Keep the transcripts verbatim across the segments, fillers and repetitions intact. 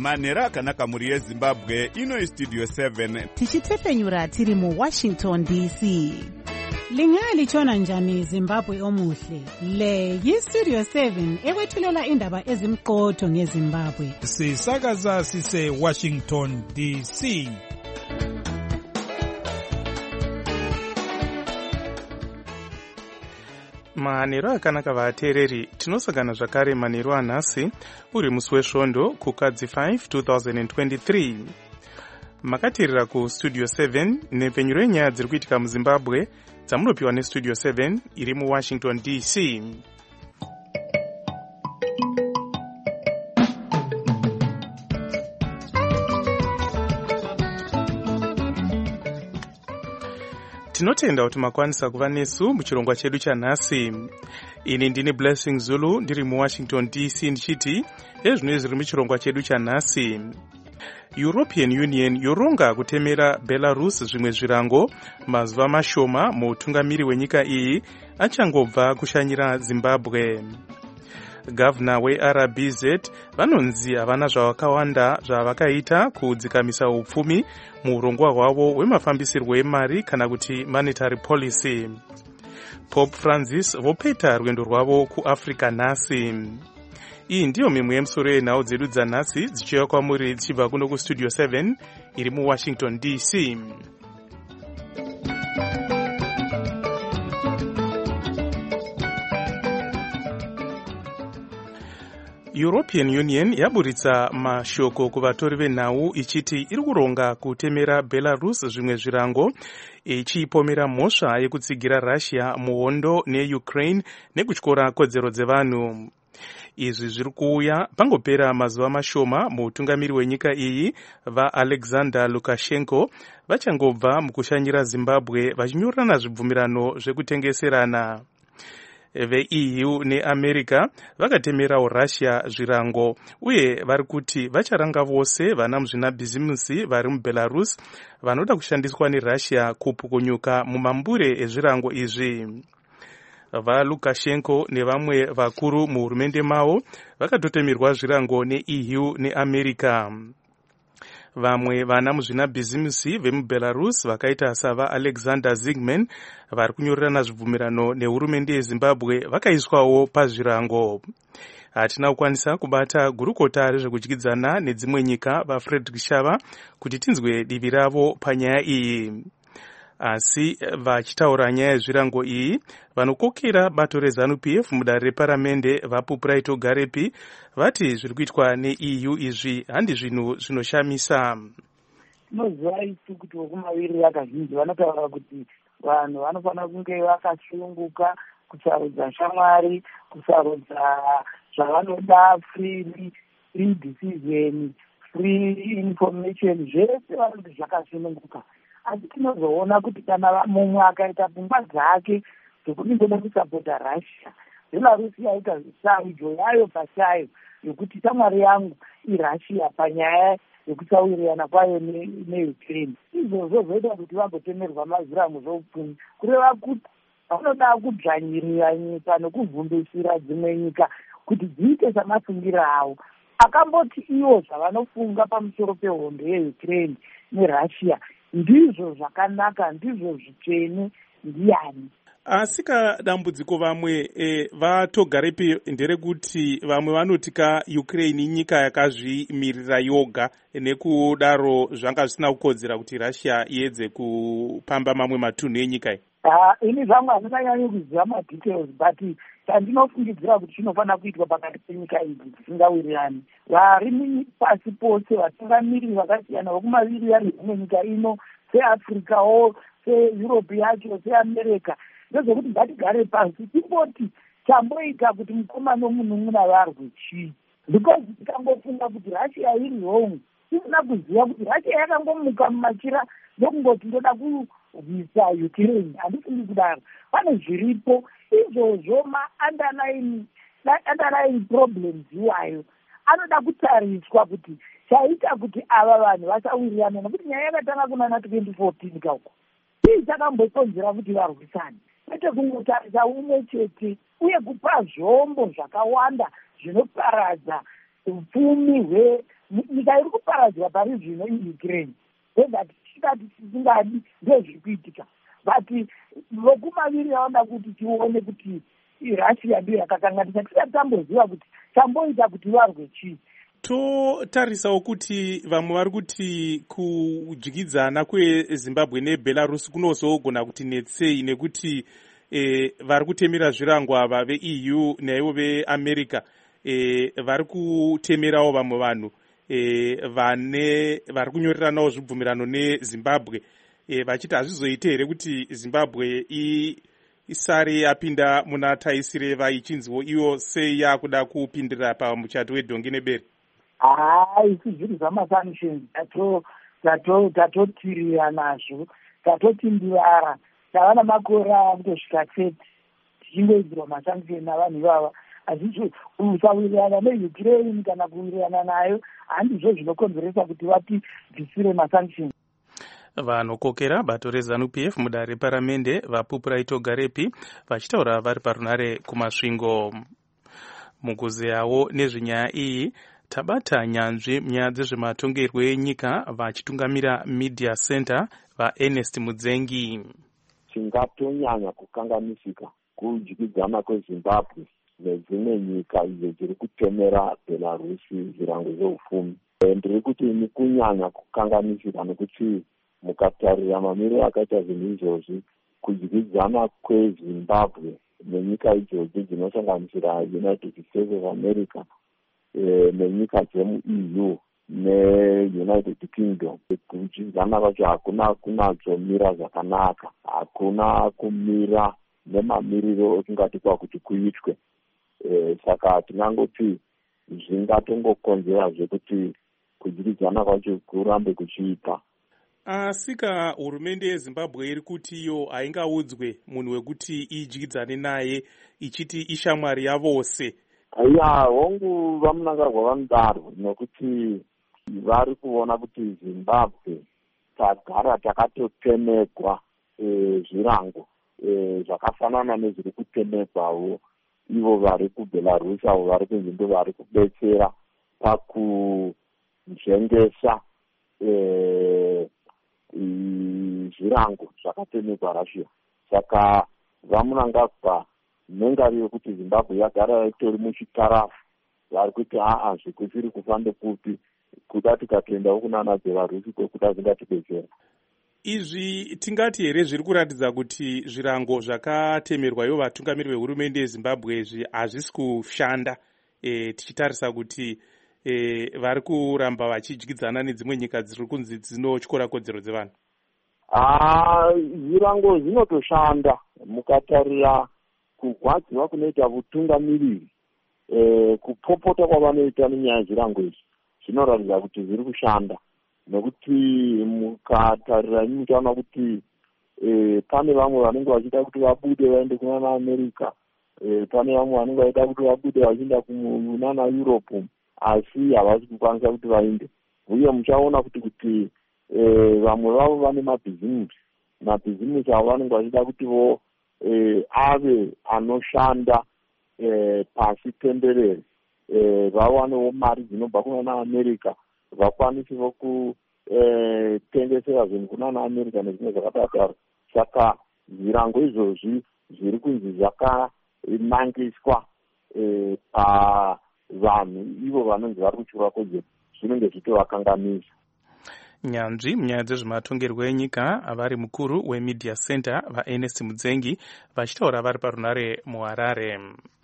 manhero akanaka mhuri yezimbabwe. Ino istudio seven tichitefenyura tiri muwashington D C. Lingalitshona njani Zimbabwe omuhle? Le yistudio seven ekwethulela indaba ezimqotho ngeZimbabwe. Sisakaza sise Washington D C. Manhero akanaka vateereri, tinosangana zvakare manhero anhasi uri musi wesvondo kukadzi five twenty twenty-three. Makateerera kustudio seven nepfenyuro yenyaya dziri kuitika muZimbabwe dzamunopiwa nestudio seven iri muWashington D C. Tinotenda kuti makwanisa kuva nesu muchirongwa chedu chanhasi. Ini ndini Blessing Zulu ndiri muWashington D C ndichiti ezvino zviri muchirongwa chedu chanhasi. European Union yoronga kutemera Belarus zvimwe zvirango mazuva mashoma mutungamiri wenyika iyi achangobva kushanyira Zimbabwe. Gavana weR B Z vanonzi havana zvakawanda zvavakaita kudzikamisa upfumi muurongwa hwavo hwemafambisirwo emari kana kuti monetary policy. Pope Francis vopeta rwendo rwavo kuAfrica nhasi. Iyi ndiyo mimwe yemusoro yenhau dzedu dzanhasi dzichiuya kwamuri dzichibva kuno kustudio seven iri muWashington D C. European Union yaburitsa mashoko kuvatori venhau ichiti iri kuronga kutemera Belarus zvimwe zvirango ichipomera mhosva yekutsigira Russia muhondo neUkraine nekutyora kodzero dzevanhu. Izvi zviri kuuya pangopera mazuva mashoma mutungamiri wenyika iyi vaAlexander Lukashenko vachangobva mukushanyira Zimbabwe vachinyorana zvibvumirano zvekutengeserana. Ve-E U neAmerica vakatemerawo Russia zvirango uye vari kuti vacharanga vose vana muzvinabhizimusi vari muBelarus vanoda kushandiswa neRussia kupukunyuka mumambure ezvirango izvi. VaLukashenko nevamwe vakuru muhurumende mavo vakatotemerwa zvirango ne-E U neAmerica. Vamwe vana muzvinabhizimusi vemuBelarus vakaita sava Alexander Zygman vari kunyorerana zvibvumirano nehurumende yeZimbabwe vakaiswawo pazvirango. Hatina kukwanisa kubata gurukota rezvekudyidzana nedzimwe nyika vaFrederick Shava kuti tinzwe divi ravo panyaya iyi. Asi vachitaura nyaya yezvirango iyi vanokokera bato reZANU-P F mudare reparamende vaPupraito Garepi vati zviri kuitwa ne-E U izvi handi zvinhu zvinoshamisa. Tinoziva isu kuti vokumaviri vakazhinji vanotaura kuti vanhu vanofanira kunge vakasununguka kusarudza shamwari, kusarudza zvavanoda, free free decision, free information, zvese vanoti zvakasununguka. Asi tinozoona kuti kana mumwe akaita pfungwa dzake dzekudingoda kusapota Russia, Belarus yaita sarudzo yayo pachayo yokuti shamwari yangu iRussia panyaya yekusawirirana kwayo neUkraine. Izvozvo zvoita kuti vagotemerwa mazvirango zvoupfumi, kureva kuti vanoda kudzvanyirira nyika nekuvhundusira dzimwe nyika kuti dziite samafungira avo. Akamboti ivo zvavanofunga pamusoro pehondo yeUkraine neRussia ndizvo zvakanaka, ndizvo zvitsvene, ndiani. Asi kadambudziko vamwe e, vatogarepi nderekuti vamwe vanoti ka Ukraine inyika yakazvimirira yoga nekudaro zvanga zvisina kukodzera kuti Russia iedze kupamba mamwe matunhu enyika iyi. Ah, ini zvamwe handinyanyi kuziva madetails, but chandinofungidzira kuti chinofanira kuitwa pakati penyika idzi dzisingawirirani. Vari pasi pose vatungamiri vakasiyana vokumawirirani dzimwe nyika ino seAfricawo, seEurope yacho, seAmerica, ndezvekuti ngatigare pasi timboti chamboita kuti mukoma nomunun'una varwe chii. Because tikangofunga kuti Russia iri wrong, tisina kuziva kuti Russia yakangomuka mumachira ndokungoti ndoda kurwisa Ukraine. Handifungi kudaro. Pane zviripo izvozvo ma-underlying underlying problems iwayo anoda kutariswa kuti chaita kuti ava vanhu vasawirirana, nokuti nyaya yakatanga kunana twenty fourteen kauko. Ii chakambokonzera kuti varwisane. Kwete kungotarisa umwe chete uye kupa zvombo zvakawanda zvinoparadza upfumi nyika iri kuparadzwa pari zvino iukraine ndezati tikati tisingadi ndezviri kuitika, but vokumaviri vaona kuti tione kuti irussia ndiyo yakakanganisa. tisati tamboziva kuti chamboita kuti varwe chii. totarisawo kuti vamwe vari kuti kudyidzana kwezimbabwe nebelarus kunozogona kuti netsei, nekuti e, vari kutemera zvirango ava ve-E U naivo veamerica e, vari kutemerawo vamwe vanhu e, vane vari kunyoreranawo zvibvumirano nezimbabwe e, vachiti hazvizoite here kuti zimbabwe i isare yapinda muna taisireva ichinziwo iwo sei yakuda kupindira pamuchato wedhongi nebere. Hai, isi zviri zvamasanctions tatotirira nazvo, tatotimbivara, tava namakore akutosvika thirty tichingoidzirwa masanctions navanhu ivava. Hazvizvo kusawirirana neukraine kana kuwirirana nayo handizvo zvinokonzeresa kuti vatibvisire masanctions. vanokokera bato reZANU-P F mudare reparamende vaPupura Itogarepi vachitaura vari parunare kumasvingo. Mukuzeyawo nezvenyaya iyi tabata nyanzvi munyaya dzezvematongerwo enyika vachitungamira Media Center vaErnest Mudzengi. Tingatonyanya kukanganisika kudyidzana kweZimbabwe nedzimwe nyika idzo dziri kutemera Belarusi zvirango zveupfumi. Ndiri kuti ni kunyanya kukanganisika nekuti mukatarira mamiriro akaita zvinhu izvozvi, kudyidzana kweZimbabwe nenyika idzodzo dzinosanganisira United States of America e, nenyika dzemu-E U ne-United Kingdom, kudyidzana kwacho hakuna kunadzomira zvakanaka, hakuna kumira nemamiriro ekungati kwakuti kuitwe. E, saka tinangoti zvingatongokonzera zvekuti kudyidzana kwacho kurambe kuchiita. Asika hurumende yeZimbabwe iri kuti iyo haingaudzwe munhu wekuti idyidzane naye ichiti ishamwari yavose. Ya, hongu vamunangarwa vanodaro nokuti vari kuona kuti Zimbabwe tagara takatotemekwa e, zvirango e, zvakafanana nezviri kutemekwawo ivo vari kuBelarus avo vari kunzvimbo vari kubetsera pakuzvengesa e, zvirango zvakatemekwa Russia. Saka vamunangagwa nengari yokuti Zimbabwe yagara itori muchitarafu, vari kuti haa zvikusiri kufambe kupi, kuda tikatoendawo kunana Belarusi kwekuda zvingatibetsera. Izvi tingati here zviri kuratidza kuti zvirango zvakatemerwa ivo vatungamiri vehurumende yeZimbabwe izvi hazvisi kushanda, e, tichitarisa kuti e, vari kuramba vachidyidzana nedzimwe nyika dziri kunzi dzinotyora kodzero dzevanhu. Ah, zvirango zvinotoshanda mukatarira kugwadziwa kunoita utungamiriri, e, kupopota kwavanoita nenyaya zvirango izvi zvinoratidza kuti zviri kushanda, nokuti mukatarira imi muchaona kuti e, pane vamwe vanenge vachida kuti vabude vaende kunana America, e, pane vamwe vanenge vachida kuti vabude vachienda kunana Europe, asi havasi kukwanisa kuti vaende. Uye muchaona kuti kuti e, vamwe vavo vane mabhizimusi mabhizimusi avo vanenge vachida kuti vo e, ave anoshanda e, pasi tenderere, e, vawanewo mari dzinobva kunana America, vakwanisewo kutengesera zvinhu kunana America nezvimwe zvakadaro. Saka zvirango izvozvi zviri kunzi zvakamangiswa e, pavanhu ivo vanonzi vari kutyora kodzero zvinenge zvitovakanganisa. Nyanzvi munyaya dzezvematongerwo enyika avari mukuru weMedia Center vaErnest Mudzengi vachitaura vari parunare muHarare.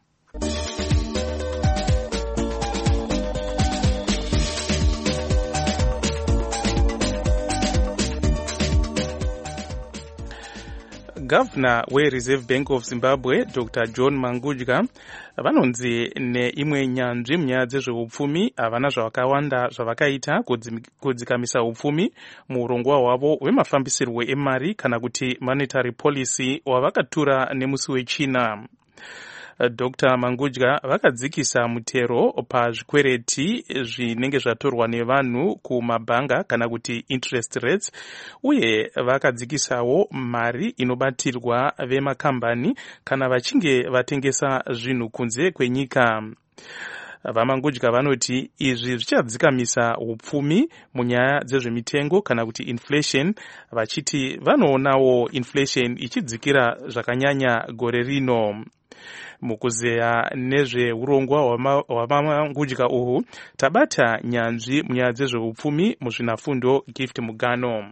Gavana weReserve Bank of Zimbabwe Doctor John Mangudya vanonzi neimwe nyanzvi munyaya dzezveupfumi havana zvakawanda zvavakaita kudzikamisa upfumi muurongwa hwavo hwemafambisirwo emari kana kuti monetary policy wavakatura nemusi wechina. Doctor Mangudya vakadzikisa mutero pazvikwereti zvinenge zvatorwa nevanhu kumabhanga kana kuti interest rates, uye vakadzikisawo mari inobatirwa vemakambani kana vachinge vatengesa zvinhu kunze kwenyika. Vamangudya vanoti izvi zvichadzikamisa upfumi munyaya dzezvemitengo kana kuti inflation, vachiti vanoonawo inflation ichidzikira zvakanyanya gore rino. Mukuzeya nezveurongwa hwamangudya uhu tabata nyanzvi munyaya dzezveupfumi muzvinafundo Gift Mugano.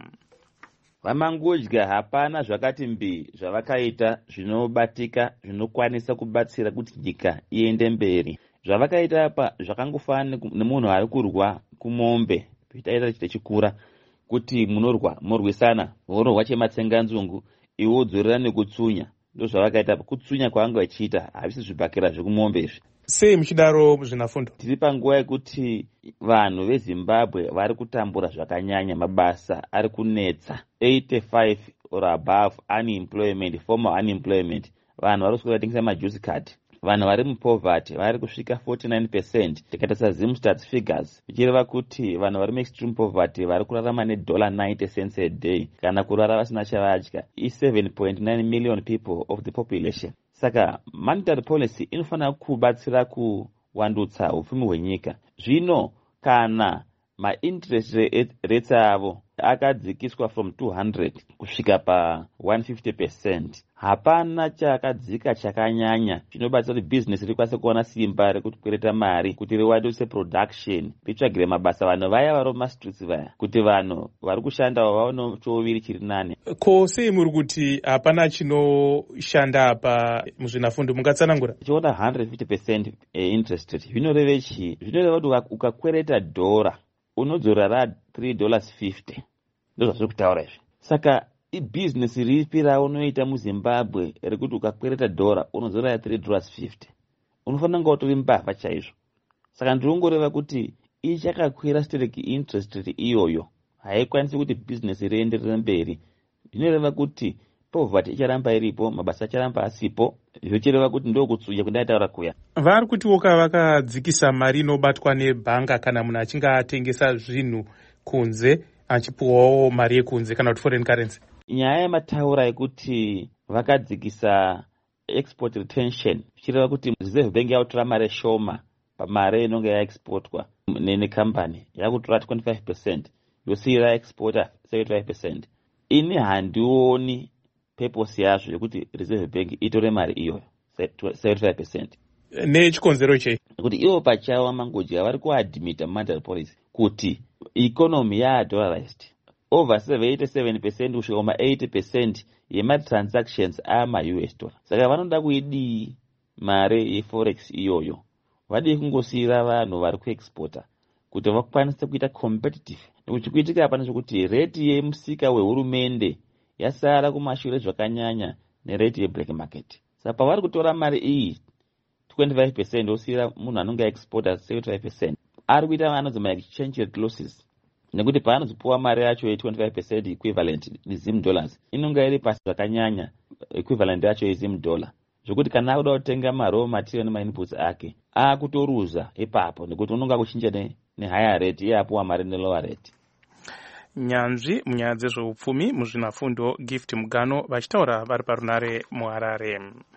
Vamangudya hapana zvakati mbi zvavakaita zvinobatika zvinokwanisa kubatsira kuti nyika iende mberi. Zvavakaita apa zvakangofana nemunhu ari kurwa kumombe zvitaita chichikura kuti munorwa morwisana vorwa chematsenganzungu iwo udzorera nekutsunya. Ndo zvavakaita apa kutsunya kwanga vachiita havisi zvibhakira zvekumombe izvi. Sei muchidaro muzvinafundo? Tiri panguva yekuti vanhu veZimbabwe vari kutambura zvakanyanya, mabasa ari kunetsa. eighty-five or above unemployment, formal unemployment. Vanhu vari kuswera tengesa majuice card. Vanhu vari mupoverty vari kusvika forty-nine percent tikatarisa Zimstats figures, vichireva kuti vanhu vari muextreme poverty vari kurarama nedollar ninety cents a day kana kurara vasina chavadya i seven point nine million people of the population. Saka monetary policy inofanira kubatsira kuwandutsa upfumi hwenyika. Zvino kana ma-interest rates avo akadzikiswa from two hundred kusvika pa one hundred fifty percent, hapana chakadzika chakanyanya chinobatsira kuti business rikwanise kuona simba rekuti kwereta mari kuti riwanduse production, ritsvagire mabasa vanhu vaya vari mumastreets vaya, kuti vanhu vari kushanda vaone choviri chiri nane. Ko sei muri kuti hapana chinoshanda apa muzvinafundo, mungatsanangura? Chiona one hundred fifty percent interest rate zvinoreva chii? Zvinoreva kuti ukakwereta dhora unodzorera three dollars fifty. Ndozvo zviri kutaura izvi. Saka ibhizinesi ripi raunoita muZimbabwe rekuti ukakwereta dhora unodzorera three dollars fifty? Unofanira kunge utori mbavha chaizvo. Saka ndirongoreva kuti ichakakwira stereki interest rate iyoyo haikwanisi kuti bhizinesi rienderere mberi. Zvinoreva kuti poverty icharamba iripo, mabasa acharamba asipo, zvichireva kuti ndokutsuya kundaitaura kuya. Vari kuti woka vakadzikisa mari inobatwa nebhanga kana munhu achinge atengesa zvinhu kunze achipuwawo mari yekunze kana kuti foreign currency. Nyaya yemataura yekuti vakadzikisa export retention zvichireva kuti Reserve Bank yakutora mari shoma pamari inonge yaexportwa nene company, yakutora twenty-five percent yosiyira exporter seventy-five percent. Ini handioni purpose yazvo yekuti Reserve Bank itore mari iyoyo seventy-five percent. Nechikonzero chei? Kuti ivo pachavo vamangudya vari kuadmita monetary policy kuti economy yadollarized. Over seventy-seven percent kusvika kuma eighty percent yematransactions ama-U S dollar. Saka vanoda kuidii mari yeforex iyoyo? Vadi kungosiyira vanhu vari kuexporta kuti vakwanise kuita competitive. Nekuti kuitika hapana zvokuti rate yemusika wehurumende yasara kumashure zvakanyanya nerate yeblack market. Saka pavari kutora mari iyi twenty-five percent osiyira munhu anonge exporta seventy-five percent, ari kuita anodzi ma-exchange rate losses. Nekuti paanozopuwa mari yacho ye-twenty-five percent equivalent nezim dollars inonga iri pasi zvakanyanya equivalent yacho yezim dollar, zvokuti kana akuda kutenga ma-raw material nema-inputs ake akutoruza ipapo nekuti unonga kuchinja nehigher rate iye apuwa mari nelower rate. Nyanzvi munyaya dzezveupfumi muzvinafundo Gift Mugano vachitaura vari parunare muHarare.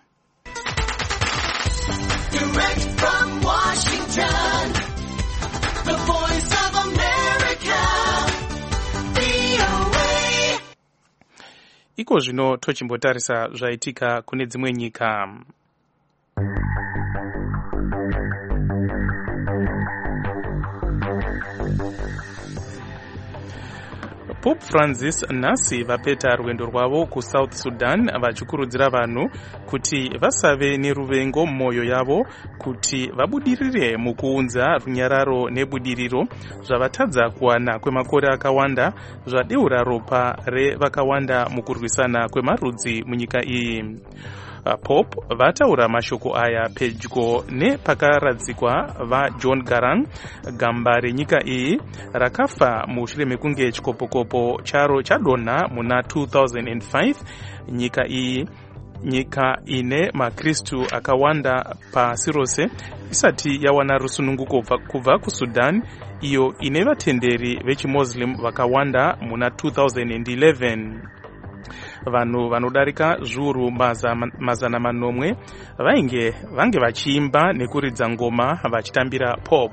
Direct from Washington, the voice of America, V O A. Iko zvino tochimbotarisa zvaitika kune dzimwe nyika. Pope Francis nhasi vapeta rwendo rwavo kuSouth Sudan vachikurudzira vanhu kuti vasave neruvengo mumwoyo yavo, kuti vabudirire mukuunza runyararo nebudiriro zvavatadza kuwana kwemakore akawanda zvadeura ropa revakawanda mukurwisana kwemarudzi munyika iyi. Pope vataura mashoko aya pedyo nepakaradzikwa vaJohn Garang, gamba renyika iyi rakafa mushure mekunge chikopokopo charo chadonha muna two thousand five. Nyika iyi, nyika ine makristu akawanda pasi rose, isati yawana rusununguko kubva kuSudan, iyo ine vatenderi vechimoslim vakawanda muna two thousand eleven. vanhu vanodarika zviuru mazana manomwe vainge vange vachiimba nekuridza ngoma vachitambira pop.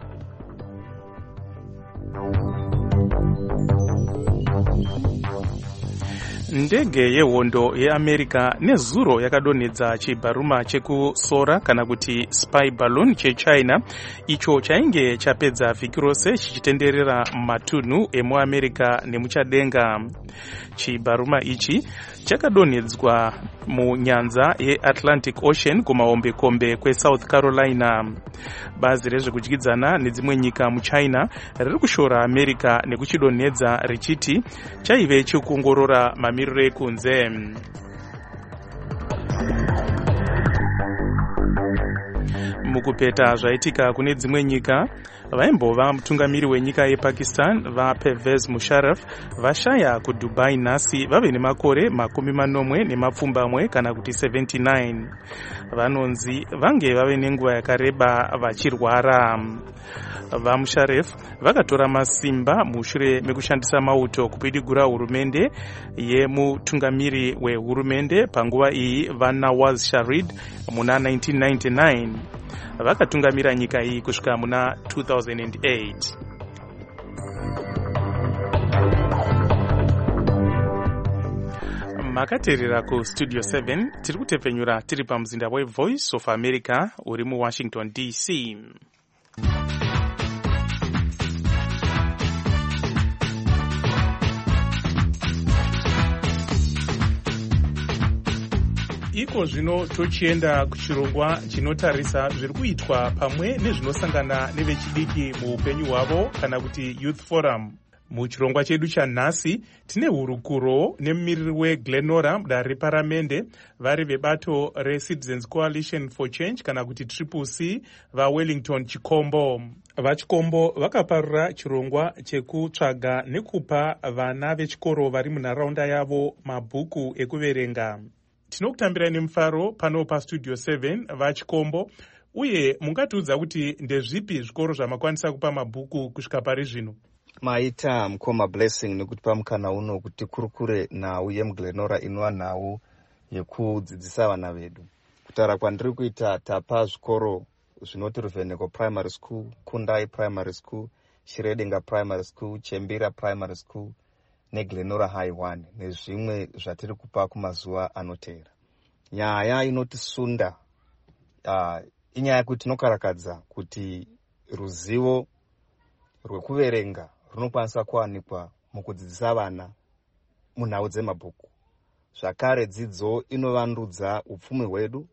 Ndege yehondo yeAmerica nezuro yakadonhedza chibharuma chekusora kana kuti spy balloon chechina icho chainge chapedza vhiki rose chichitenderera matunhu emuAmerica nemuchadenga. Chibharuma ichi chakadonhedzwa munyanza yeAtlantic Ocean kumahombekombe kweSouth Carolina. Bazi rezvekudyidzana nedzimwe nyika muchina riri kushora America nekuchidonhedza richiti chaive chikuongorora mamiriro ekunze. Mukupeta zvaitika kune dzimwe nyika, vaimbova mutungamiri wenyika yePakistan vaPervez Musharraf vashaya kuDubai nhasi vave nemakore makumi manomwe nemapfumbamwe kana kuti seventy-nine. Vanonzi vange vave nenguva yakareba vachirwara. VaMusharraf vakatora masimba mushure mekushandisa mauto kupidigura hurumende yemutungamiri wehurumende panguva iyi vaNawaz Sharif muna nineteen ninety-nine. Vakatungamira nyika iyi kusvika muna two thousand eight. Makaterera ku Studio seven tiri kutepfenyura tiri pamuzinda weVoice of America uri muWashington D C. Iko zvino tochienda kuchirongwa chinotarisa zviri kuitwa pamwe nezvinosangana nevechidiki muupenyu hwavo kana kuti Youth Forum. Muchirongwa chedu chanhasi tine hurukuro nemumiriri weGlenora mudare reparamende vari vebato reCitizens Coalition for Change kana kuti Triple C vaWellington Chikombo. VaChikombo vakaparura chirongwa chekutsvaga nekupa vana vechikoro vari munharaunda yavo mabhuku ekuverenga. Tinokutambirai nemufaro pano paStudio seven vaChikombo, uye mungatiudza kuti ndezvipi zvikoro zvamakwanisa kupa mabhuku kusvika pari zvino? Maita mukoma Blessing nekutipa mukana uno kuti kurukure nhau yemuGlenora inova nhau yekudzidzisa vana vedu. Kutaura kwandiri kuita tapa zvikoro zvinoti Ruvheneko Primary School, Kundai Primary School, Shiredenga Primary School, Chembira Primary School neGlenora High one nezvimwe zvatiri kupa kumazuva anoteera. Nyaya inotisunda uh, inyaya yekuti tinokarakadza kuti ruzivo rwekuverenga runokwanisa kuwanikwa mukudzidzisa vana munhau dzemabhuku. Zvakare dzidzo inovandudza upfumi hwedu.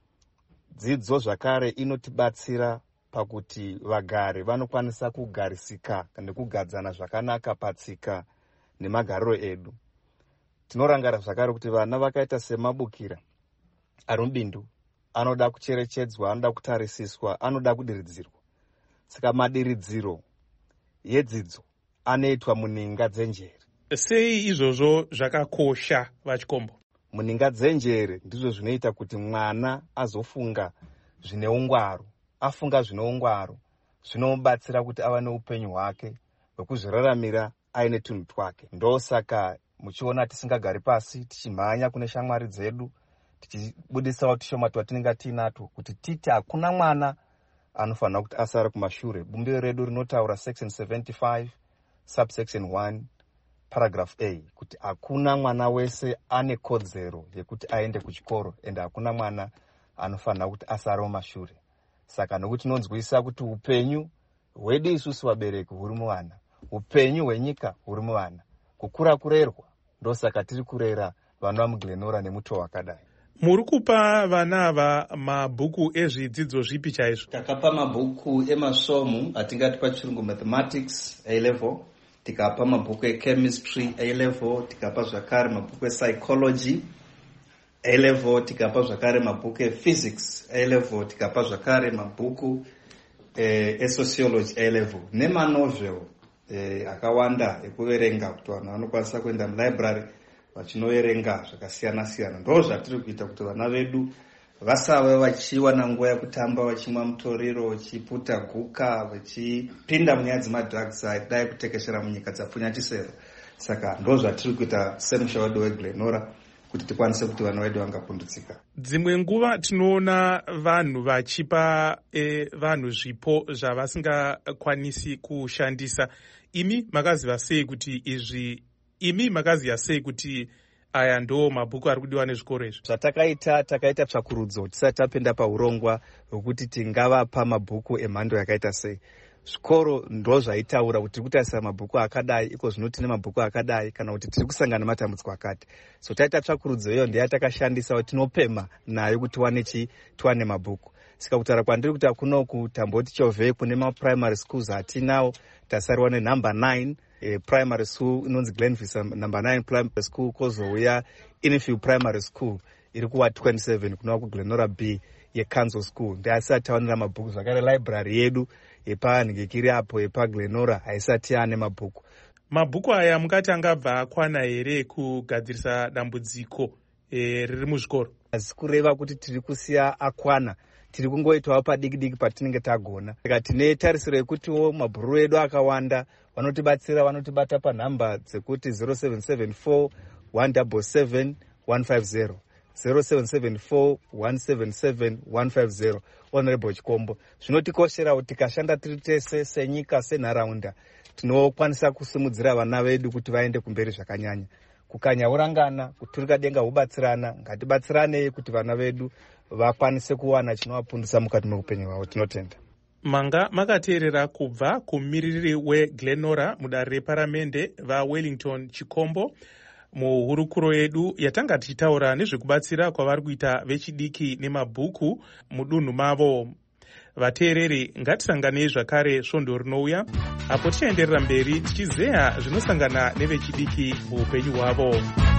Dzidzo zvakare inotibatsira pakuti vagari vanokwanisa kugarisika nekugadzana zvakanaka patsika nemagariro edu. Tinorangara zvakare kuti vana vakaita semabukira ari mubindu anoda kucherechedzwa, anoda kutarisiswa, anoda kudiridzirwa. Saka madiridziro yedzidzo anoitwa muninga dzenjere. Sei izvozvo zvakakosha vaChikombo? Muninga dzenjere ndizvo zvinoita kuti mwana azofunga zvine ungwaru. Afunga zvine ungwaru zvinomubatsira kuti ava neupenyu hwake hwekuzviraramira aine tunhu twake. Ndosaka muchiona tisingagari pasi tichimhanya kune shamwari dzedu tichibudisawo tushoma twatinenge tiinato kuti titi hakuna mwana anofanira kuti asara kumashure. Bumbiro redu rinotaura section seventy-five subsection one paragraph A kuti hakuna mwana wese ane kodzero yekuti aende kuchikoro ende hakuna mwana anofanira kuti asara kumashure. Saka nokuti tinonzwisa kuti upenyu hwedu isusu vabereki huri muvana, upenyu hwenyika huri muvana, kukura kurerwa ndosaka tiri kurera vana vamuGlenora nemuto wakadai. Muri kupa vana ava mabhuku ezvidzidzo zvipi chaizvo? Takapa mabhuku emasvomu atingati pachirungu mathematics A level, tikapa mabhuku echemistry A level, tikapa zvakare mabhuku epsychology A level, tikapa zvakare mabhuku ephysics A level, tikapa zvakare mabhuku esociology A level nemanovel eh, akawanda ekuverenga kuti vanhu vanokwanisa kuenda mulibrary vachinoverenga zvakasiyana siyana. Ndo zvatiri kuita kuti vana vedu vasave vachiwana nguva yekutamba vachimwa mutoriro, vachiputa guka, vachipinda munyaya dzemadrugs dai kutekeshera munyika dzapfunyatisero. saka ndo zvatiri kuita semushavadi weGlenora kuti tikwanise kuti vana vedu vangapundutsika. Dzimwe nguva tinoona vanhu vachipa e, vanhu zvipo zvavasingakwanisi kushandisa. Imi makaziva sei kuti izvi imi makaziva sei kuti aya ndo mabhuku ari kudiwa nezvikoro izvi? Zvatakaita takaita tsvakurudzo tisati tapinda paurongwa hwekuti tingavapa mabhuku emhando yakaita sei. Zvikoro ndo zvaitaura kuti tiri kutarisira mabhuku akadai, iko zvino tine mabhuku akadai, kana kuti tiri kusangana nematambudziko akati. So taita tsvakurudzo iyo ndiyo yatakashandisa kuti tinopema nayo kuti tiwane chi tiwane mabhuku. Saka kutaura kwandiri kuti akuno kutamboti chovhe kune maprimary schools atinawo, tasariwa nenumber nine eh, primary school inonzi Glenvista number nine primary school, kozouya Infield primary school iri kuwa twenty-seven kunowa kuGlenora B yeCouncil school. Ndiasati tawanira mabhuku zvakare library yedu yepanhingikiri apo yepaGlenora haisati ane mabhuku. Mabhuku aya mungati angabva akwana here kugadzirisa dambudziko e, riri muzvikoro? Hazisi kureva kuti tiri kusiya akwana, tiri kungoitawo padiki diki patinenge tagona. Saka tine tarisiro yekutiwo mabhuru edu akawanda vanotibatsira, vanotibata panhamba dzekuti zero seven seven four one seven seven one five zero zero seven seven four one seven seven one five zero. Honorable Chikombo, zvinotikoshera kuti tikashanda tiri tese senyika senharaunda tinokwanisa kusimudzira vana vedu kuti vaende kumberi zvakanyanya. Kukanya urangana, kuturika denga hubatsirana, ngatibatsiranei kuti vana vedu vakwanise kuwana chinovapundisa mukati meupenyu hwavo. Tinotenda. Manga makateerera kubva kumumiriri weGlenora mudare reparamende vaWellington Chikombo muhurukuro yedu yatanga tichitaura nezvekubatsira kwavari kuita vechidiki nemabhuku mudunhu mavo. Vateereri, ngatisanganei zvakare svondo rinouya apo tichaenderera mberi tichizeya zvinosangana nevechidiki muupenyu hwavo.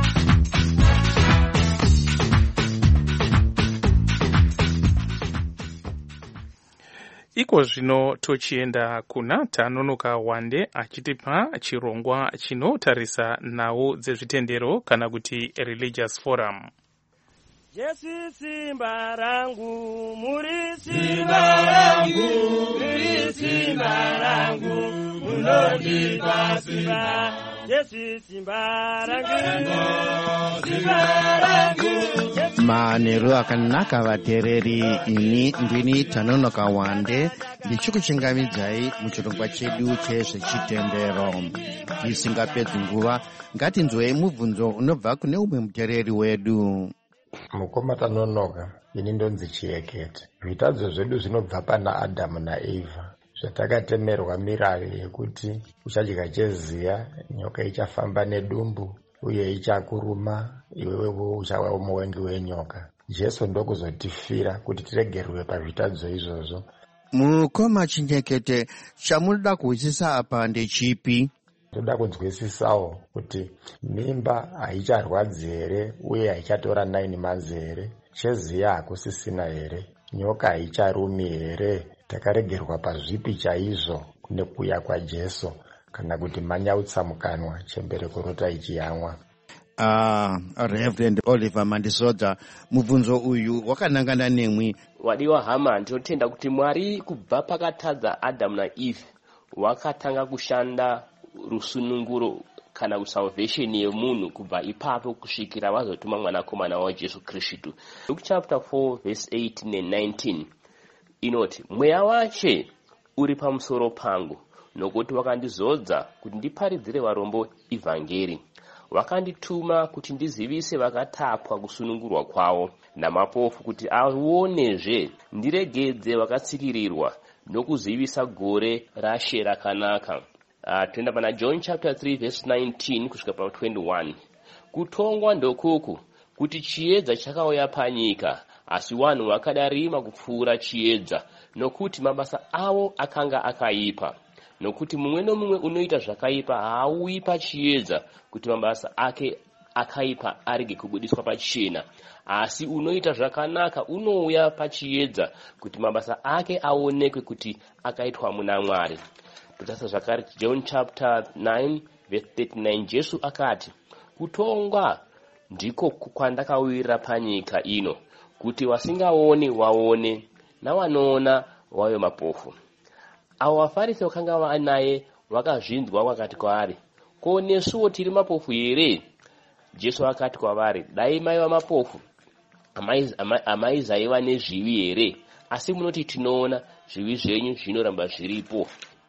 Iko zvino tochienda kuna Tanonoka Wande achitipa chirongwa chinotarisa nhau dzezvitendero kana kuti religious forum. Jesu simba rangu, muri simba rangu, muri simba rangu, munondipa simba. Jesu simba rangu, simba rangu. Manheru akanaka vateereri, ini ndini Tanonoka Wande ndichikuchingamidzai muchirongwa chedu chezvechitendero. Tisingapedzi nguva, ngatinzwei mubvunzo unobva kune umwe muteereri wedu. Mukoma Tanonoka, ini ndonzi Chiekete. Zvitadzo zvedu zvinobva pana Adamu naEvha, zvatakatemerwa mirayiro yekuti uchadya cheziya, nyoka ichafamba nedumbu, uye ichakuruma, iwewe uchava muvengi wenyoka. Jesu ndokuzotifira kuti tiregerwe pazvitadzo izvozvo. Mukoma Chiekete, chamunoda kuhwisisa apa ndechipi? Toda kunzwisisawo kuti mimba haicharwadzi here uye haichatora nine months here, cheziya hakusisina here, nyoka haicharumi here. Takaregerwa pazvipi chaizvo kune kuuya kwaJesu, kana kuti manyautsa mukanwa chembereko rotaichiyamwa. Ah, Reverend Oliver Mandisodza, mubvunzo uyu wakanangana nemwi. Wadiwa hama, ndinotenda kuti Mwari kubva pakatadza Adamu naEvha wakatanga kushanda rusununguro kana salvation yemunhu kubva ipapo kusvikira vazotuma mwanakomana waJesu Kristu. Luke chapter four verse eighteen and nineteen inoti, mweya wache uri pamusoro pangu nokuti wakandizodza kuti ndiparidzire varombo ivhangeri. Wakandituma kuti ndizivise vakatapwa kusunungurwa kwavo namapofu, kuti aonezve ndiregedze vakatsikirirwa nokuzivisa gore rashe rakanaka. Uh, tuenda pana John chapter three verse nineteen kusvika pa twenty-one. Kutongwa ndokuku kuti chiedza chakauya panyika, asi vanhu vakadarima kupfuura chiedza, nokuti mabasa avo akanga akaipa. Nokuti mumwe nomumwe unoita zvakaipa haauyi pachiedza kuti mabasa ake akaipa arege kubudiswa pachena, asi unoita zvakanaka unouya pachiedza kuti mabasa ake aonekwe kuti akaitwa muna Mwari. Tutasa zvakare John chapter nine verse thirty-nine, Jesu akati, kutongwa ndiko kwandakawira panyika ino, kuti vasingaoni waone navanoona vave mapofu. Avo vaFarisi vakanga vanaye vakazvinzwa vakati kwaari, ko nesuwo tiri mapofu here? Jesu akati kwavari, dai maiva mapofu amaizaiva nezvivi here? Asi munoti tinoona, zvivi zvenyu zvinoramba zviripo.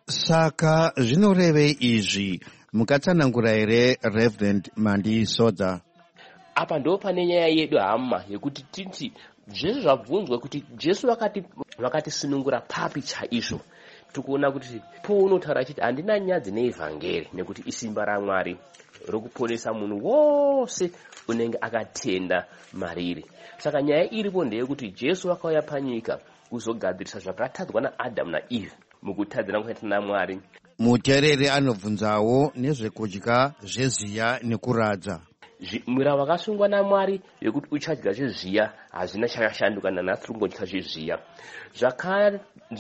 Saka zvinorevei izvi? Mukatsanangura here Reverend Mandisodza? Apa ndo pane nyaya yedu hama yekuti titi zvese zvabvunzwa kuti Jesu vakati vakatisunungura papi chaizvo. Tikuona kuti pounotaura chiti handina nyadzi neevhangeri nekuti isimba raMwari rokuponesa munhu wose unenge akatenda mariri. Saka nyaya iripo ndeyekuti Jesu akauya panyika kuzogadzirisa zvakatadzwa naAdhamu naEve mukutadzira kwakaita naMwari. Muteereri anobvunzawo nezvekudya zveziya nekuradza. Murayiro wakasungwa naMwari yekuti uchadya zvezviya hazvina chakashanduka nanhasi tiri kungodya zvezviya. Zvakare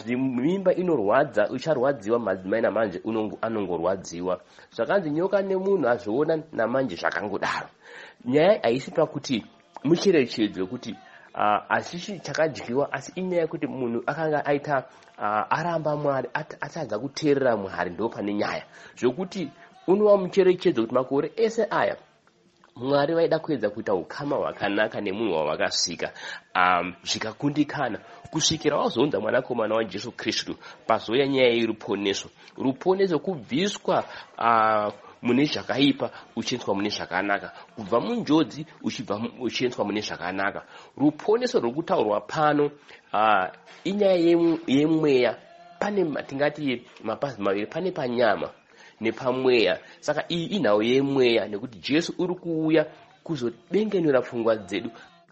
mimba inorwadza, ucharwadziwa, madzimai namanje anongorwadziwa. Zvakanzi nyoka nemunhu azviona namanje zvakangodaro. Nyaya haisi pakuti mucherechedzo yekuti asi chakadyiwa, asi inyaya yekuti munhu akanga aita aramba Mwari, atadza kuteerera Mwari, ndo pane nyaya zvokuti unowa mucherechedzo kuti makore ese aya Mwari vaida kuedza kuita ukama hwakanaka nemunhu wavakasika, um, zvikakundikana kusvikira wazounza mwanakomana waJesu Kristu pazouya nyaya yeruponeso. Ruponeso kubviswa uh, mune zvakaipa uchiendeswa mune zvakanaka, kubva munjodzi uchibva uchiendeswa mune zvakanaka. Ruponeso rwokutaurwa pano uh, inyaya yemweya. Pane tingati mapazi maviri, pane panyama nepamweya. Saka iyi inhau yemweya nekuti Jesu uri kuuya kuzobengenura pfungwa dzedu.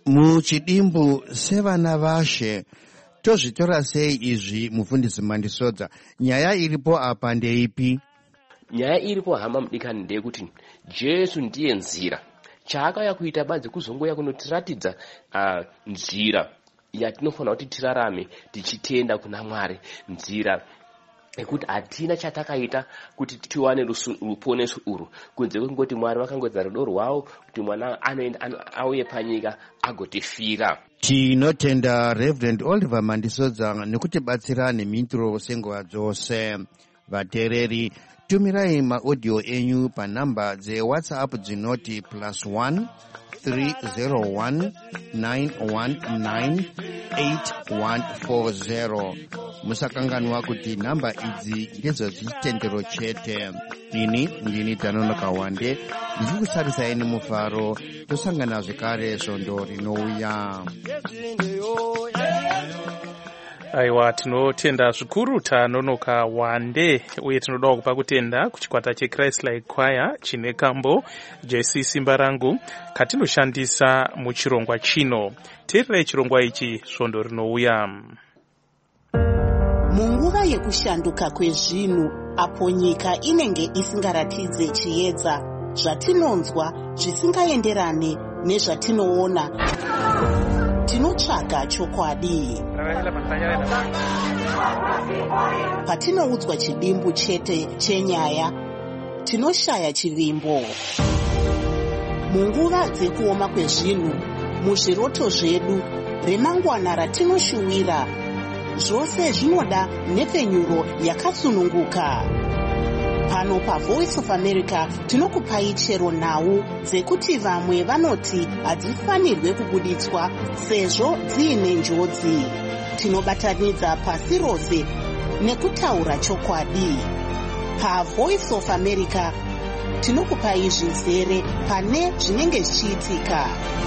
Muchidimbu sevana vashe tozvitora sei izvi, mufundisi Mandisodza? Nyaya iripo apa ndeipi? Nyaya iripo hama mudikani ndeyekuti Jesu ndiye nzira. Chaakauya kuita badzi kuzongoya kunotiratidza uh, nzira yatinofanira kuti tirarame tichitenda kuna Mwari, nzira ekuti hatina chatakaita kuti tiwane ruponeso urwu kunze kwekungoti Mwari vakangodza rudo rwavo kuti mwana anoenda auye panyika agotifira. Tinotenda Reverend Oliver Mandisodza nekutibatsira nemhinduro senguva dzose. Vateereri, tumirai maaudio enyu panhamba dzewhatsapp dzinoti plus one three zero one nine one nine eight one four zero. Musakanganwa kuti namba idzi ndidzo dzichitendero chete. Ini ndini Danonoka Wande ndichikusarisai nemufaro. Tosangana zvekare svondo rinouya. Aiwa, tinotenda zvikuru Danonoka Wande, uye tinodawo kupa kutenda kuchikwata cheChrist Like Choir chine kambo Jesu simba rangu katinoshandisa muchirongwa chino. Teererai chirongwa ichi svondo rinouya. Munguva yekushanduka kwezvinhu, apo nyika inenge isingaratidze chiedza, zvatinonzwa zvisingaenderane nezvatinoona, tinotsvaga chokwadi. Patinoudzwa chidimbu chete chenyaya, tinoshaya chivimbo. Munguva dzekuoma kwezvinhu, muzviroto zvedu, remangwana ratinoshuwira, zvose zvinoda nhepfenyuro yakasununguka. Pano paVoice of America tinokupai chero nhau dzekuti vamwe vanoti hadzifanirwe kubuditswa sezvo dziine njodzi. Tinobatanidza pasi rose nekutaura chokwadi. PaVoice of America tinokupai zvizere pane zvinenge zvichiitika.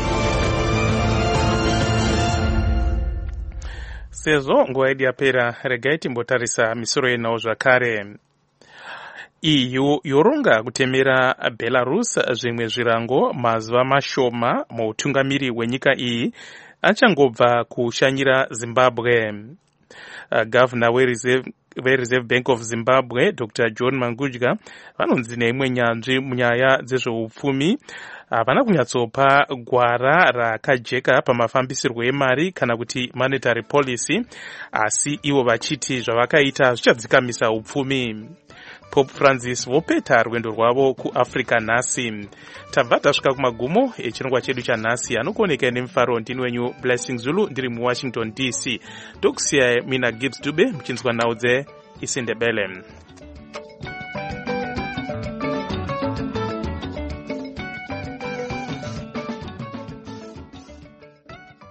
Sezvo nguva yedu yapera, regai timbotarisa misoro yenhau zvakare. E U yoronga kutemera Belarus zvimwe zvirango mazuva mashoma muutungamiri hwenyika iyi achangobva kushanyira Zimbabwe. Uh, Governor weReserve veReserve Bank of Zimbabwe Doctor John Mangudya vanonzi neimwe nyanzvi munyaya dzezveupfumi havana kunyatsopa gwara rakajeka pamafambisirwo emari kana kuti monetary policy, asi ivo vachiti zvavakaita zvichadzikamisa upfumi. Pope Francis vopeta rwendo rwavo kuAfrica nhasi. Tabva tasvika kumagumo echirongwa chedu chanhasi. Anokuoneka nemufaro ndini wenyu Blessing Zulu ndiri muWashington D C. Tokusiyai mina Gibbs Dube muchinzwa nhau dzeIsindebele.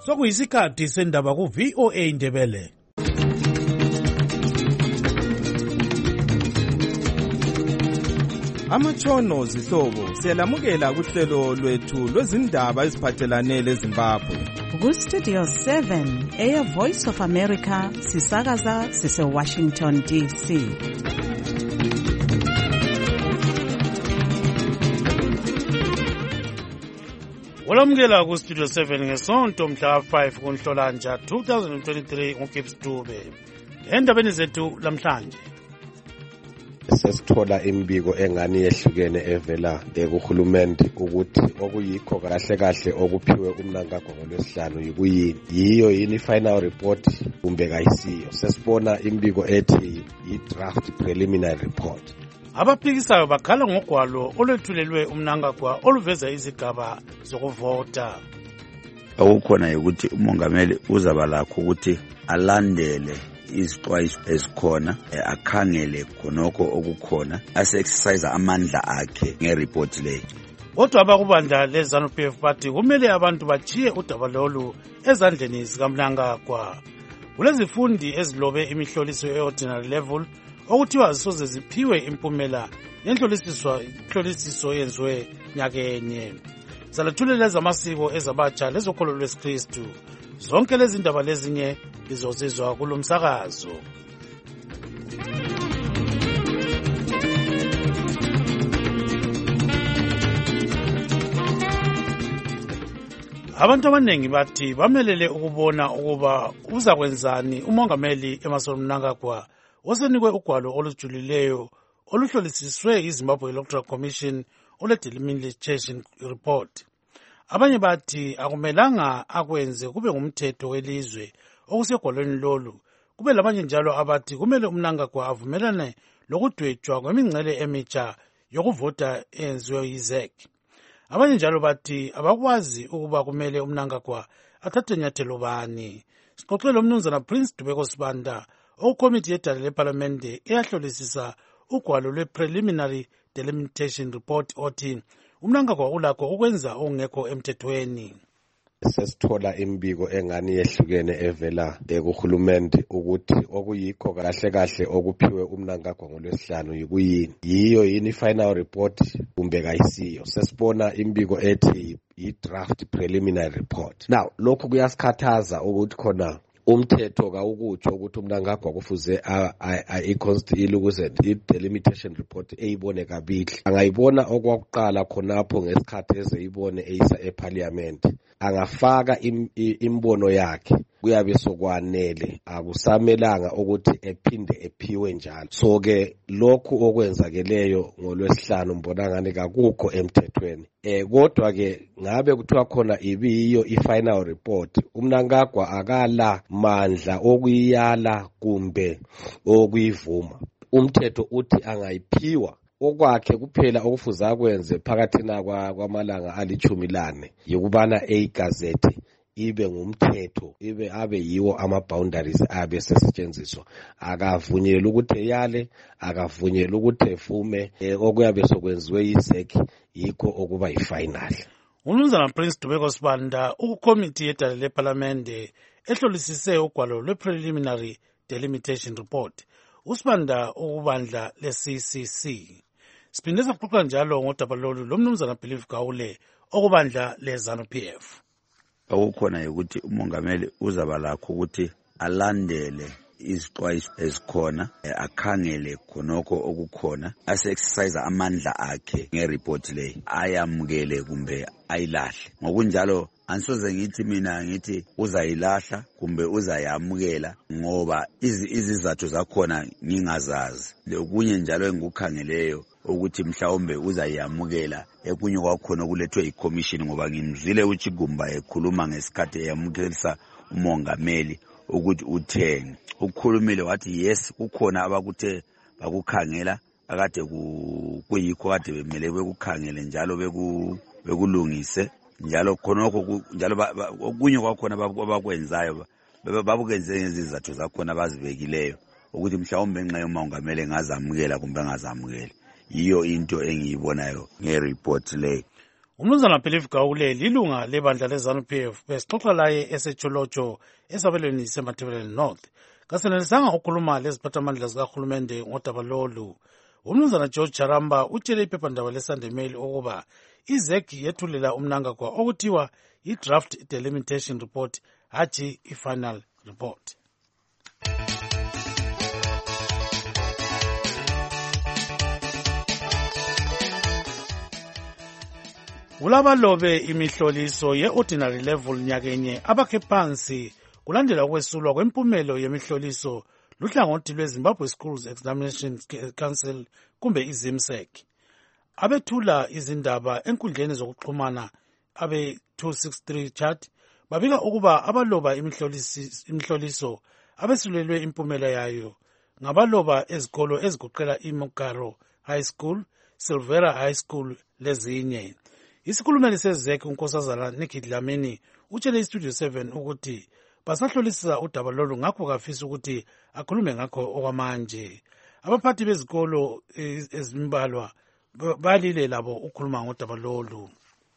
sokuyisikhathi sendaba ku-V O A Ndebele. Amatshono zihlobo siyalamukela kuhlelo lwethu lwezindaba eziphathelane leZimbabwe. Ku-Studio seven, Air Voice of America, sisakaza sise-Washington D C. Olamukela ku-Studio seven ngesonto mhla five kuNhlolanja two thousand twenty-three nguGibbs Dube. Endabeni zethu lamhlanje sesithola imbiko engani yehlukene evela kuhulumende ukuthi okuyikho kahle kahle okuphiwe umnankagwa ngolwesihlanu yikuyini, yiyo yini final report kumbe kayisiyo. Sesibona imbiko ethi i-draft preliminary report. Abaphikisayo bakhala ngogwalo olwethulelwe umnankagwa oluveza izigaba zokuvota. Okukhona ukuthi umongameli uzaba lakho ukuthi alandele izixwayiso ezikhona, akhangele khonokho okukhona, ase-exercise amandla akhe nge-report leyo. Kodwa abakubandla le-ZANU P F party kumele abantu bachiye udaba lolu ezandleni zikamnankagwa. Kulezifundi ezilobe imihloliso e-ordinary level okuthiwa zisoze ziphiwe impumela yenhlolisiso yenziwe nyakenye. Zalethulela zamasiko ezabatsha lezokholo lwesikristu. Zonke lezi ndaba lezinye lizozizwa kulo msakazo. Abantu abanengi bathi bamelele ukubona ukuba uzakwenzani umongameli Emmerson Mnangagwa osenikwe ugwalo olujulileyo oluhlolisiswe iZimbabwe Electoral Commission ole-delimitation report. Abanye bathi akumelanga akwenze kube ngumthetho welizwe okusegwalweni lolu. Kube labanye njalo abathi kumele uMnangagwa avumelane lokudwetshwa kwemingcele emitsha yokuvota eyenziwe yi-Z E C. Abanye njalo bathi abakwazi ukuba kumele uMnangagwa athathe nyathelo bani. Sixoxele umnumzana Prince Dubeko Sibanda okukomiti yedale leParlamente eyahlolisisa ugwalo lwe-preliminary delimitation report othi uMnangagwa ulakho ukwenza okungekho emthethweni. Sesithola imbiko engani yehlukene evela kuhulumende ukuthi okuyikho kahle kahle okuphiwe uMnangagwa ngolwesihlanu yikuyini, yiyo yini final report kumbe kayisiyo. Sesibona imbiko ethi i-draft preliminary report. Now lokhu kuyasikhathaza ukuthi khona umthetho kawukutsho ukuthi uMnangagwa kufuze i-constitute ukuze i-delimitation report eyibone kabili. Angayibona okwakuqala khonapho ngesikhathi ezeyibone eyisa eParliament, angafaka imbono yakhe kuyabe sokwanele, akusamelanga ukuthi ephinde ephiwe njalo. So ke lokhu okwenzakeleyo ngolwesihlanu mbona ngani kakukho emthethweni. Eh kodwa ke ngabe kuthiwa khona ibiyo i-final report, uMnangagwa akala mandla okuyiyala kumbe okuyivuma. Umthetho uthi angayiphiwa okwakhe kuphela okufuza akwenze phakathi kwamalanga alichumi lane yokubana eigazette ibe ngumthetho, ibe abe yiwo ama-boundaries abe sesetshenziswa. Akavunyelwa ukuthi yale, akavunyelwa ukuthi efume okuyabe sokwenziwe yi-Z E C, yikho okuba yi-final. Umnumzana Prince Dubeko Sibanda ukukomiti yedale leParlamente ehlolisise ugwalo lwe-preliminary delimitation report. Usibanda ukubandla le-C C C. Siphinde saxoxa njalo ngodaba lolu lomnumzana Believe Gawule okubandla le-ZANU P F. Okukhona ukuthi umongameli uzaba lakho ukuthi alandele izixwayiso ezikhona, akhangele khonokho okukhona, ase-exercise amandla akhe nge-report leyo, ayamukele kumbe ayilahle. Ngokunjalo ansoze ngithi mina ngithi uzayilahla kumbe uzayamukela ngoba izizathu zakhona ngingazazi. Lokunye njalo engikukhangeleyo ukuthi mhlawumbe uzayamukela ekunye kwakhona kulethwe i-commission, ngoba ngimzwile uChigumba ekhuluma ngesikhathi eyamukelisa umongameli ukuthi uthenge. Ukhulumile wathi yes kukhona abakuthe bakukhangela akade kuyikho kade bemele bekukhangele njalo bekulungise njalo khonokho njalo okunye kwakhona abakwenzayo babukenze ngezizathu zakhona abazibekileyo ukuthi mhlawumbe ngenxa yomongameli ngazamukela kumbe ngazamukela. Yiyo into engiyibonayo nge-report leyo. umnumzana Believe Gawule lilunga lebandla le-ZANU-P F besixoxa laye esecholotsho esabelweni semathebeleni North. Kasenelisanga ukhuluma leziphathamandla zikahulumende ngodaba lolu. Umnumzana George Charamba utshele iphephandaba le-Sunday Mail ukuba i-Z E C yethulela umnangagwa okuthiwa i-draft delimitation report hatshi i-final report. Kulabalobe imihloliso ye-ordinary level nyakenye abakhe phansi kulandela ukwesulwa kwempumelo yemihloliso luhlangothi lwe-Zimbabwe Schools Examination Council kumbe i-ZIMSEC. Abethula izindaba enkundleni zokuxhumana abe two sixty-three chat babika ukuba abaloba imihloliso abesulelwe impumela yayo ngabaloba ezikolo ezigoqela iMokaro High School, Silvera High School lezinye. Isikhulumeli se-Z E C unkosazana Nikki Dlamini utshele iStudio seven ukuthi basahlolisisa udaba lolu ngakho kafisa ukuthi akhulume ngakho okwamanje. Abaphathi bezikolo ezimbalwa balile labo ukukhuluma ngodaba lolu.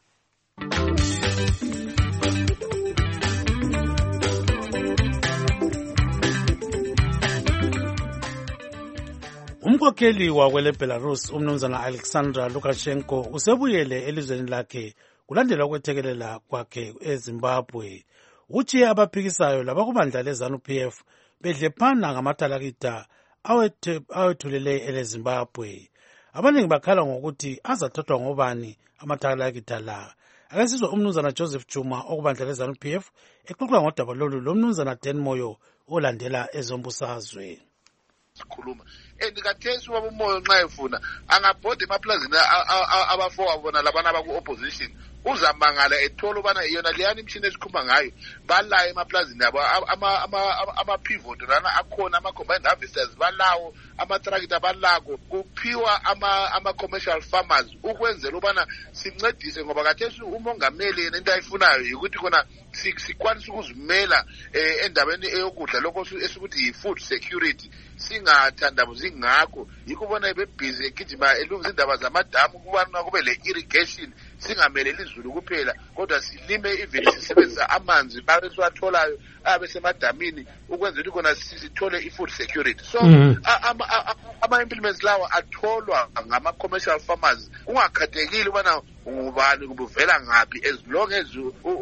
Umkhokheli wakwele Belarus umnumzana Alexander Lukashenko usebuyele elizweni lakhe kulandela ukwethekelela kwakhe eZimbabwe. Uchiye abaphikisayo labakubandla le-ZANU-P F bedlephana ngamathalakita awethulele eleZimbabwe. Abaningi bakhala ngokuthi azathathwa ngobani amathalakita la. Akasizwa umnumzana Joseph Juma okubandla le-ZANU-P F exoxa ngodaba lolu lomnumzana Dan Moyo olandela ezombusazwe. Sikhuluma endikathesi wabo umoyo nxa efuna angabhode emaplazini abafowabo bona labana abaku-opposition uzamangala ethola ubana yona leyani imishini esikhumba ngayo balayo emaplazini yabo ama-pivot lana akhona ama-combined harvesters balawo ama-tractor balako kuphiwa ama-commercial farmers ukwenzela ubana sincedise ngoba kathesi umongameli yena into ayifunayo yikuthi khona sikwanisa ukuzimela endabeni eyokudla lokho esikuthi yi-food security singathandabuzi ngakho yikho ubona bebhizi egijima elungisa indaba zamadamu kubana kube le-irrigation singameleli izulu kuphela kodwa silime even sisebenzisa amanzi babe siwatholayo abesemadamini ukwenzela ukuthi khona sithole i-food security. So ama-implements lawa atholwa ngama-commercial farmers kungakhathekile ubana ubani kubuvela ngaphi as long as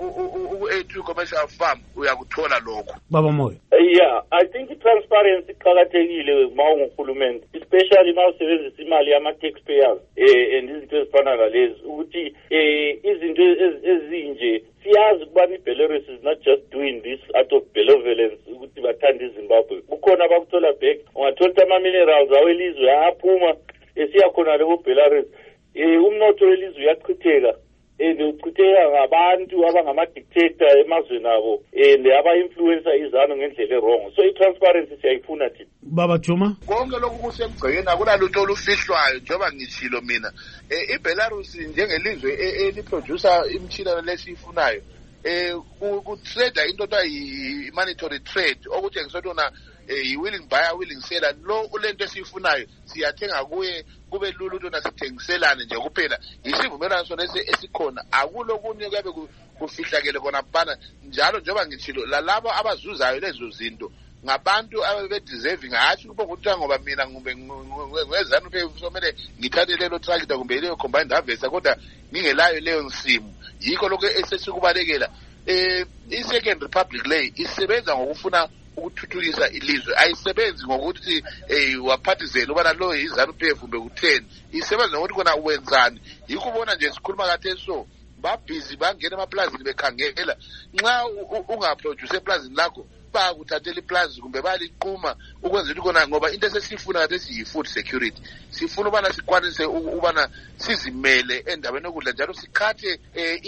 u-A two commercial farm uyakuthola lokho. Baba Moyo. Yeah, I think transparency iqhakathekile mawunguhulumende especially mawusebenzisa imali yama-taxpayers eh and izinto ezifana nalezi ukuthi eh izinto ezinje siyazi ukubana iBelarus is not just doing this out of benevolence ukuthi bathanda iZimbabwe. Kukhona abakuthola back ungathola ama-minerals awelizwe ayaphuma esiyakhona lewo Belarus. Eh umnotho welizwe uyachitheka and uchitheka ngabantu abangama-dictator emazweni abo and aba-influencer izanu ngendlela e-wrong. So i-transparency siyayifuna thina. Baba Juma. Konke lokhu kusemgcekeni akunalutho olufihlwayo njengoba ngitshilo mina. Eh iBelarus njengelizwe eliproducer imishini lesiyifunayo eh ku-trade into ekuthiwa yi-monetary trade okutshengisa ukuthi ona yi-willing buyer willing seller lo ulento esiyifunayo siyathenga kuye kube lula ukuthi ona sithengiselane nje kuphela yisivumelwano sona esikhona akulokunye kuyabe kufihlakele kona bana njalo njengoba ngitshilo lalabo abazuzayo lezo zinto ngabantu abedeserving hatshi kuba kuthiwa ngoba mina ngumbe ngezanu phe somele ngithathe lelo tractor kumbe leyo combined harvester kodwa ngingelayo leyo nsimu yikho lokho esesikubalekela eh i-Second Republic lay isebenza ngokufuna ukuthuthukisa ilizwe ayisebenzi ngokuthi eh waphathizela ubana lo izanu-P F kumbe kutheni isebenza ngokuthi kona uwenzani yikho ubona nje sikhuluma kade so babhizi bangena emaplazini bekhangela nxa ungaproduce eplazini lakho bakuthathela iplazi kumbe baliquma ukwenzela ukona ngoba into esesifuna kade siyi-food security sifuna ubana sikwanise ubana sizimele endaweni yokudla njalo sikhathe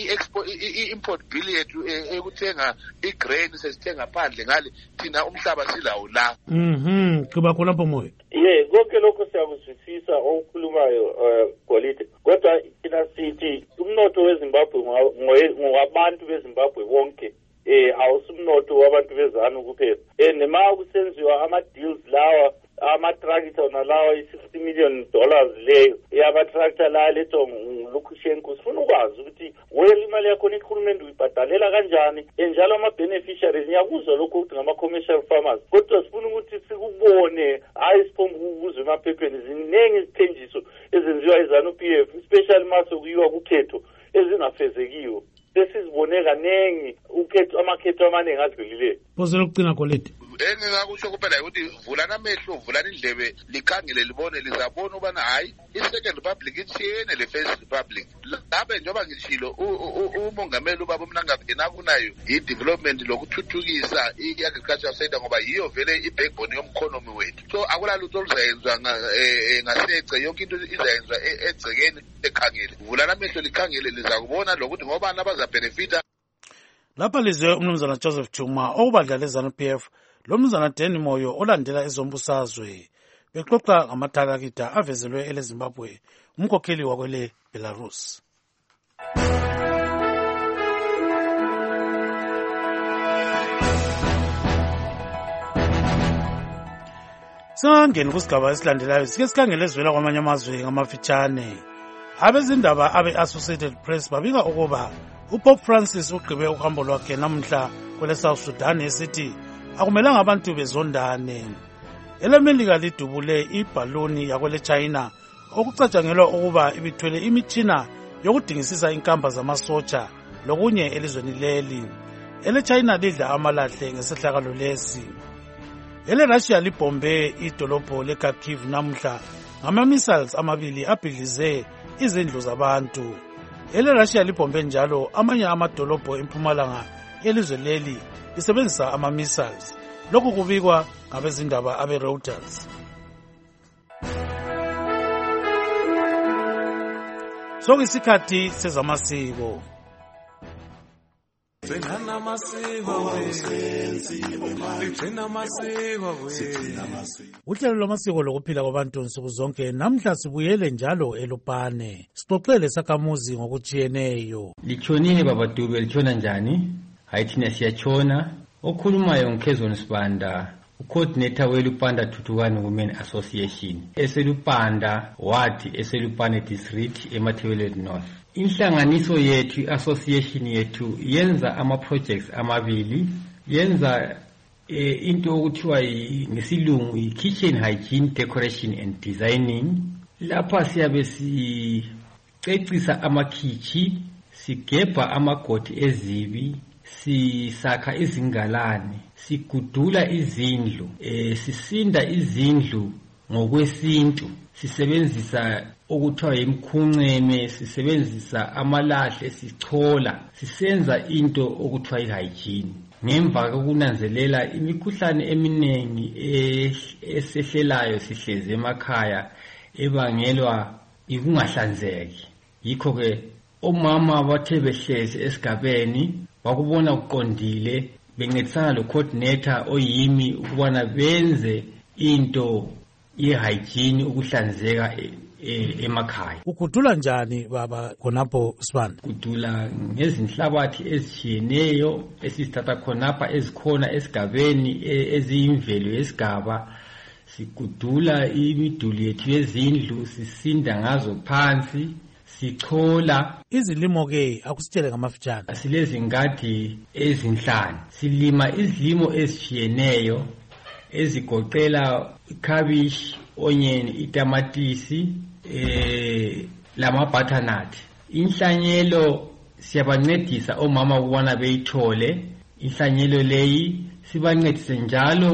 i-import bill yethu ekuthenga i-grain sesithenga phandle ngale thina umhlaba silawo la. Mhm kuba khonapho Moyo. Ye konke lokho siyakuzwisisa okukhulumayo Golide kodwa thina sithi umnotho weZimbabwe ngowabantu beZimbabwe wonke eh awusumnotho wabantu bezanu kuphela eh nema kusenziwa ama deals lawa ama-tractor onalawa i-sixty million dollars leyo yaba-tractor la lethwa nguLukashenko. Sifuna ukwazi ukuthi wena imali yakhona ikhulumende uyibhadalela kanjani, enjalo ama-beneficiaries ngiyakuzwa lokho ukuthi ngama-commercial farmers, kodwa sifuna ukuthi sikubone, hayi siphombe ukuzwa emaphepheni. Ziningi izithenjiso ezenziwa yi-ZANU-P F, especially masokuyiwa kukhetho ezingafezekiwo. Sesizibone kaningi ukhetho, amakhetho amaningi adlulileyo. Phosela ukugcina Koleti. Engingakusho kuphela ukuthi vulana amehlo, vulana indlebe, likhangele libone, lizabona ubana hayi i-Second Republic itshiyene le-First Republic. Lapha njengoba ngishilo umongameli ubaba uMnangagwa enakunayo i-development lokuthuthukisa i-agriculture sector ngoba yiyo vele i-backbone yomkhonomi wethu. So akulalutho oluzayenzwa ngasece, yonke into izayenzwa egcekeni ekhangele. Vulana amehlo likhangele, lizakubona lokuthi ngobani abazabenefita. Lapha lizwe umnumzana Joseph Chuma obadlala eZANU-P F lo mnumzana Danny Moyo olandela ezombusazwe bexoxa ngamathakakida avezelwe ele Zimbabwe umkhokheli wakwele Belarus. Sangeni kusigaba esilandelayo sike sikhangele ezivela kwamanye amazwe ngamafitshane. Abezindaba abe-Associated Press babika ukuba uPope Francis ugqibe uhambo lwakhe namhla kwele South Sudan esithi akumelanga abantu bezondane. EleMelika lidubule ibhaloni yakwele China okucatshangelwa ukuba ibithwele imitshina yokudingisisa inkamba zamasotsha lokunye elizweni leli. Ele China lidla amalahle ngesehlakalo lesi. Ele Russia libombe idolobho leKharkiv namhla ngama-missiles amabili abhidlize izindlu zabantu. Ele Russia libombe njalo amanye amadolobho empumalanga elizwe leli lisebenzisa ama-missiles. Lokhu kubikwa ngabezindaba abe-Reuters. Sokuyisikhathi sezamasiko. Uhlelo lwamasiko lokuphila kwabantu nsuku zonke namhla sibuyele njalo eLupane sixoxele sakamuzi ngokujiyeneyo. Lichonile baba Dube, lichona njani? Hayi thina siyachona. Okhulumayo ngKhezoni Sibanda, ucoordinator weLupanda Thuthukani Women Association. Eselupanda wathi eselupane district eMathebele North. Inhlanganiso yethu, i-association yethu yenza ama-projects amabili, yenza eh, into okuthiwa ngesilungu i-kitchen hygiene decoration and designing. Lapha siyabe sicecisa amakhichi, sigebha amagodi ezibi, sisakha izingalane, sigudula izindlu, eh, sisinda izindlu ngokwesintu, sisebenzisa okuthiwa imkhunqeme, sisebenzisa amalahle, sichola, sisenza into okuthiwa ihygiene. Ngemva kokunanzelela imikhuhlane eminingi esehlelayo sihleze emakhaya ebangelwa ikungahlanzeki. Yikho ke omama bathe behlezi esigabeni bakubona uqondile bencedisana lo coordinator oyimi ukubana benze into ye-hygiene ukuhlanzeka emakhaya. Ukudula njani baba khonapho Sibanda? Kudula ngezinhlabathi ezitshiyeneyo esizithatha khonapha ezikhona esigabeni eziyimvelo yesigaba. Sikudula imiduli yethu yezindlu, sisinda ngazo phansi, sichola. Izilimo ke akusitshele ngamafitshane. Silezi ngadi ezinhlanu. Silima izilimo ezitshiyeneyo ezigoqela ikhabishi, onion, itamatisi, eh lama butternut. Inhlanyelo siyabancedisa omama ukubona beyithole. Inhlanyelo leyi sibancedise njalo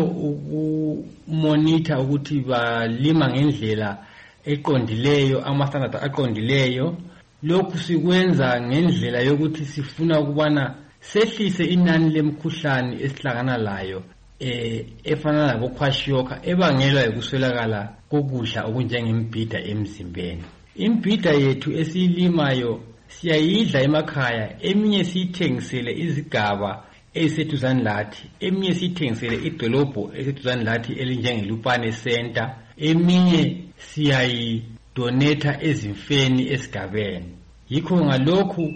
ukumonitor ukuthi balima ngendlela eqondileyo, ama-standard aqondileyo. Lokhu sikwenza ngendlela yokuthi sifuna ukubana sehlise inani lemkhuhlane esihlangana layo eh efana nabo kwashiyoka ebangelwa ukuswelakala kokudla okunjengembhida emzimbeni. Imbhida yethu esilimayo siyayidla emakhaya, eminye siyithengisele izigaba eziseduzane lathi, eminye siyithengisele idolobho eseduzane lathi elinjengeLupane Center, eminye siyayidonata ezimfeni esigabeni. Yikho ngalokhu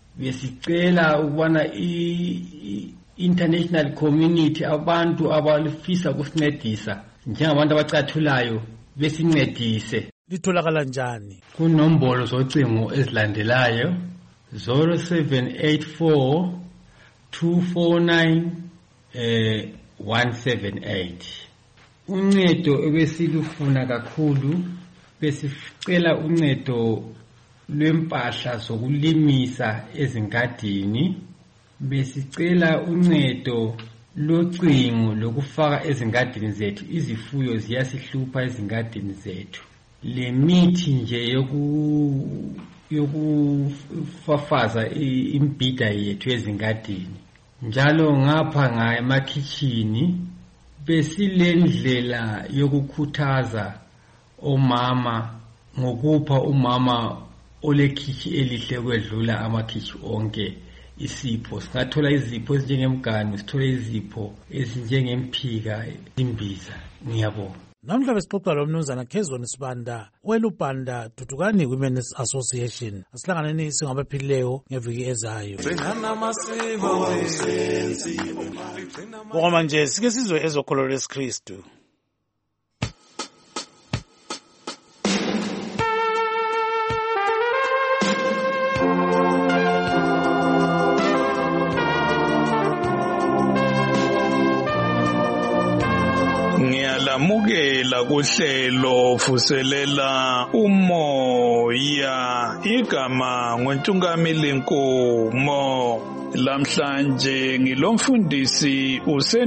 besicela ukubana i international community, abantu abalifisa kusincedisa njengabantu abacathulayo besincedise. Litholakala njani? Kunombolo zocingo ezilandelayo zero seven eight four two four nine one seven eight. Uncedo ebesilufuna kakhulu besicela uncedo lwempahla zokulimisa ezingadini, besicela uncedo locingo lokufaka ezingadini zethu. Izifuyo ziyasihlupha ezingadini zethu. Le mithi nje yoku yokufafaza imbida yethu ezingadini. Njalo ngapha nga emakhitchini besilendlela yokukhuthaza omama ngokupha umama olekhichi elihle kwedlula amakhitchi onke isipho. Singathola izipho ezinjengemganu, sithola izipho ezinjengemphika, imbiza. Ngiyabonga. Namhla besixoxa lo mnumzana Kezweni Sibanda welubanda Dudukani Women's Association. Asihlanganeni singabaphilileyo ngeviki ezayo. Ngoba manje sike sizwe ezokholo lesiKristu. Ngiyalamukela kuhlelo vuselela umoya igama ngoNtungamili Nkomo. Lamhlanje ngilomfundisi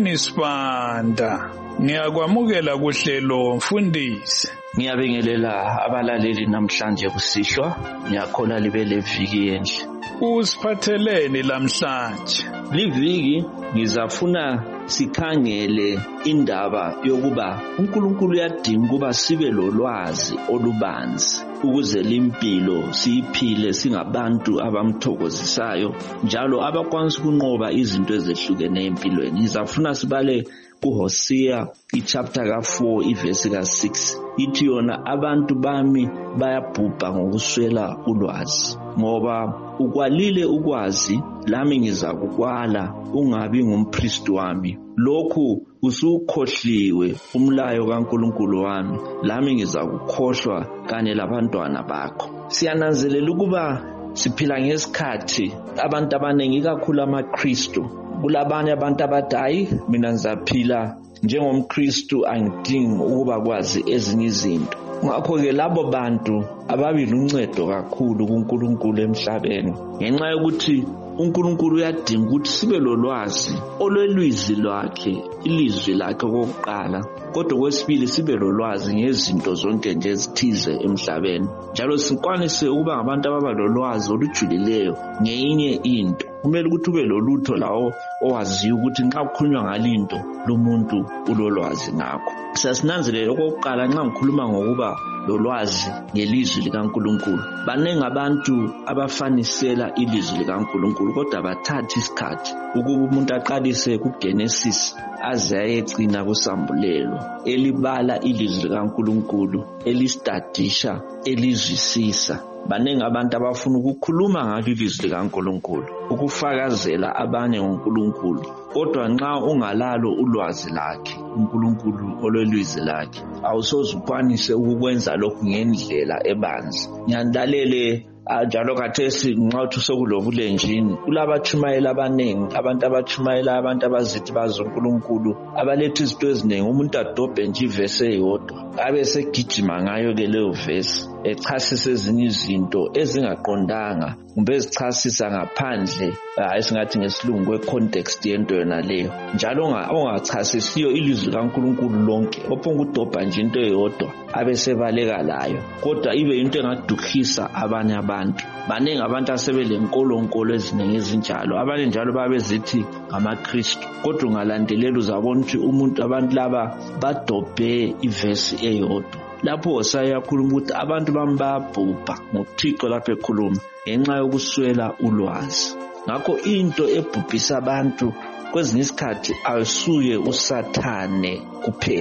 uSenisibanda. Ngiyakwamukela kuhlelo mfundisi. Ngiyabingelela abalaleli namhlanje kusishwa. Ngiyakhola libe leviki enhle. Usiphatheleni lamhlanje? Liviki ngizafuna sikhangele indaba yokuba uNkulunkulu uyadinga ukuba sibe lolwazi olubanzi ukuze limpilo siyiphile singabantu abamthokozisayo njalo abakwanisa ukunqoba izinto ezehlukeneyo empilweni. Ngizafuna sibale kuHosea ichapter ka four iverse ka six. Ithi yona abantu bami bayabhubha ngokuswela ulwazi. Ngoba ukwalile ukwazi lami ngizakukwala ungabi ngumpriest wami. Lokhu usukhohliwe umlayo kaNkulunkulu wami lami ngizakukhohlwa kanye labantwana bakho. Siyananzelela ukuba siphila ngesikhathi abantu abaningi kakhulu amaKristu kulabanye abantu abadayi mina ngizaphila njengomKristu angidingi ukuba kwazi ezinye izinto. Ngakho ke labo bantu ababili uncedo kakhulu kuNkulunkulu emhlabeni ngenxa yokuthi uNkulunkulu uyadinga ukuthi sibe lolwazi olwelizwi lwakhe, ilizwi lakhe kokuqala, kodwa kwesibili sibe lolwazi ngezinto zonke nje ezithize emhlabeni. Njalo sikwanise ukuba ngabantu ababa lolwazi olujulileyo ngeyinye into. Kumele ukuthi ube lolutho lawo owaziyo ukuthi nxa kukhulunywa ngalinto lomuntu ulolwazi ngakho. Siyasinanzelela okokuqala nxa ngikhuluma ngokuba lolwazi ngelizwi likaNkulunkulu. Banengi abantu abafanisela ilizwi likaNkulunkulu kodwa bathatha isikhathi ukuba umuntu aqalise kuGenesis aze ayecina kusambulelo elibala ilizwi likaNkulunkulu, elistadisha, elizwisisa. Banengi abantu abafuna ukukhuluma ngalo ilizwi likaNkulunkulu, ukufakazela abanye ngoNkulunkulu, kodwa nxa ungalalo ulwazi lakhe uNkulunkulu olwelizwi lakhe awusoze ukwanise ukukwenza lokhu ngendlela ebanzi. Ngiyandalele njalo khathesi nxa uthi sokulobulenjini kulabatshumayela abanengi, abantu abatshumayela abantu abazithi bazi uNkulunkulu abaletha izinto eziningi. Umuntu adobhe nje ivesi eyodwa abe segijima ngayo ke leyo vesi echasisa ezinye izinto ezingaqondanga kumbe ezichasisa ngaphandle hayi singathi ngesilungu kwe-context yento yona leyo, njalo ongachasisiyo ilizwi likaNkulunkulu lonke ophonga udobha nje into eyodwa abe sebaleka layo, kodwa ibe into engadukhisa abanye abantu. Banengi abantu asebelenkolonkolo eziningi ezinjalo, abanye njalo babezithi ngamaKristu, kodwa ungalandelela uzabona ukuthi umuntu abantu laba badobhe ivesi eyodwa. Lapho Hosea yakhuluma ukuthi abantu bami bayabhubha ngokuThixo lapho ekhuluma ngenxa yokuswela ulwazi. Ngakho into ebhubhisa abantu kwezinye isikhathi ayisuye uSathane kuphela,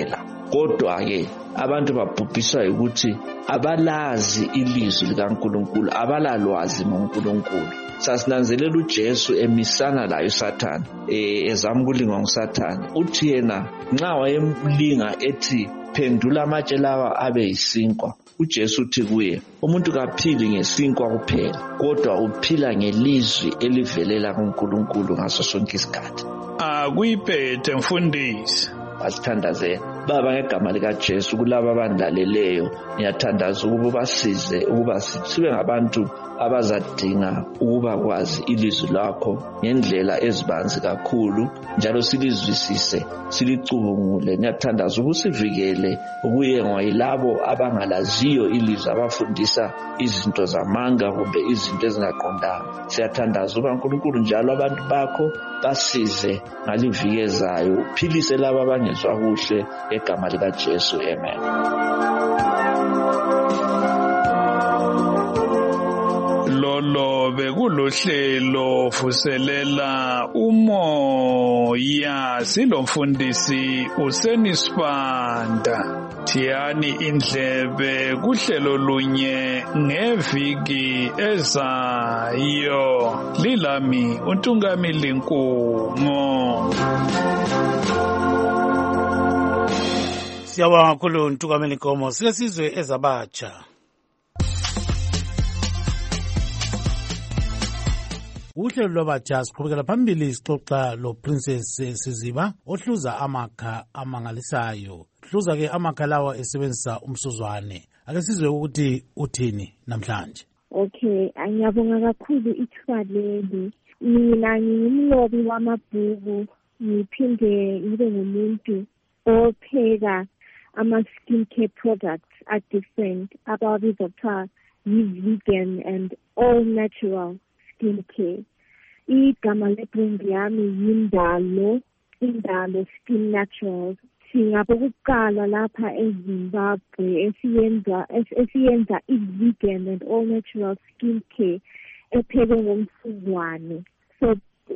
kodwa-ke abantu babhubhiswa ukuthi abalazi ilizwi likaNkulunkulu, abalalwazi ngoNkulunkulu. Sasinanzelela uJesu emisana layo uSathane, eh ezama ukulingwa nguSathane. Uthi yena nxa wayemlinga ethi phendula amatshe lawa abe yisinkwa, uJesu uthi kuye, umuntu kaphili ngesinkwa kuphela, kodwa uphila ngelizwi elivelela kuNkulunkulu ngaso sonke isikhathi. Akuyiphethe mfundisi. Asithandazeni Baba ngegama likaJesu kulabo abandilaleleyo, ngiyathandaza ukuba basize ukuba sibe ngabantu abazadinga ukuba kwazi ilizwi lakho ngendlela ezibanzi kakhulu, njalo silizwisise, silicubungule. Ngiyathandaza ukusivikele ukuyengwa yilabo abangalaziyo ilizwi, abafundisa izinto zamanga kumbe izinto ezingaqondanga. Siyathandaza uba uNkulunkulu njalo abantu bakho basize ngalivikezayo, uphilise labo abangezwa kuhle egama likaJesu, amen. Lolo bekulohlelo vuselela umoya, silomfundisi uSenisibanda. Thiyani indlebe kuhlelo lunye ngeviki ezayo. Lilami uNtungamili Nkungo. Siyabonga kakhulu Ntungamili Nkomo. Sike sizwe ezabatsha. Uhlelo lwabatsha siqhubekela phambili sixoxa lo Princess Siziba ohluza amakha amangalisayo. Hluza ke amakha lawa esebenzisa umsuzwane. Ake sizwe ukuthi uthini namhlanje. Okay, ngiyabonga kakhulu ithuba leli. Mina ngingumlobi wamabhuku, ngiphinde ngibe ngumuntu opheka ama-skin care products are different, ababizwa kuthiwa yi-vegan and all natural skin care. Igama le-brand yami yindalo, indalo Skin Naturals. Singabokuqala lapha eZimbabwe esiyenza esiyenza i-vegan and all natural skin care ephekwe ngomsuzwane. So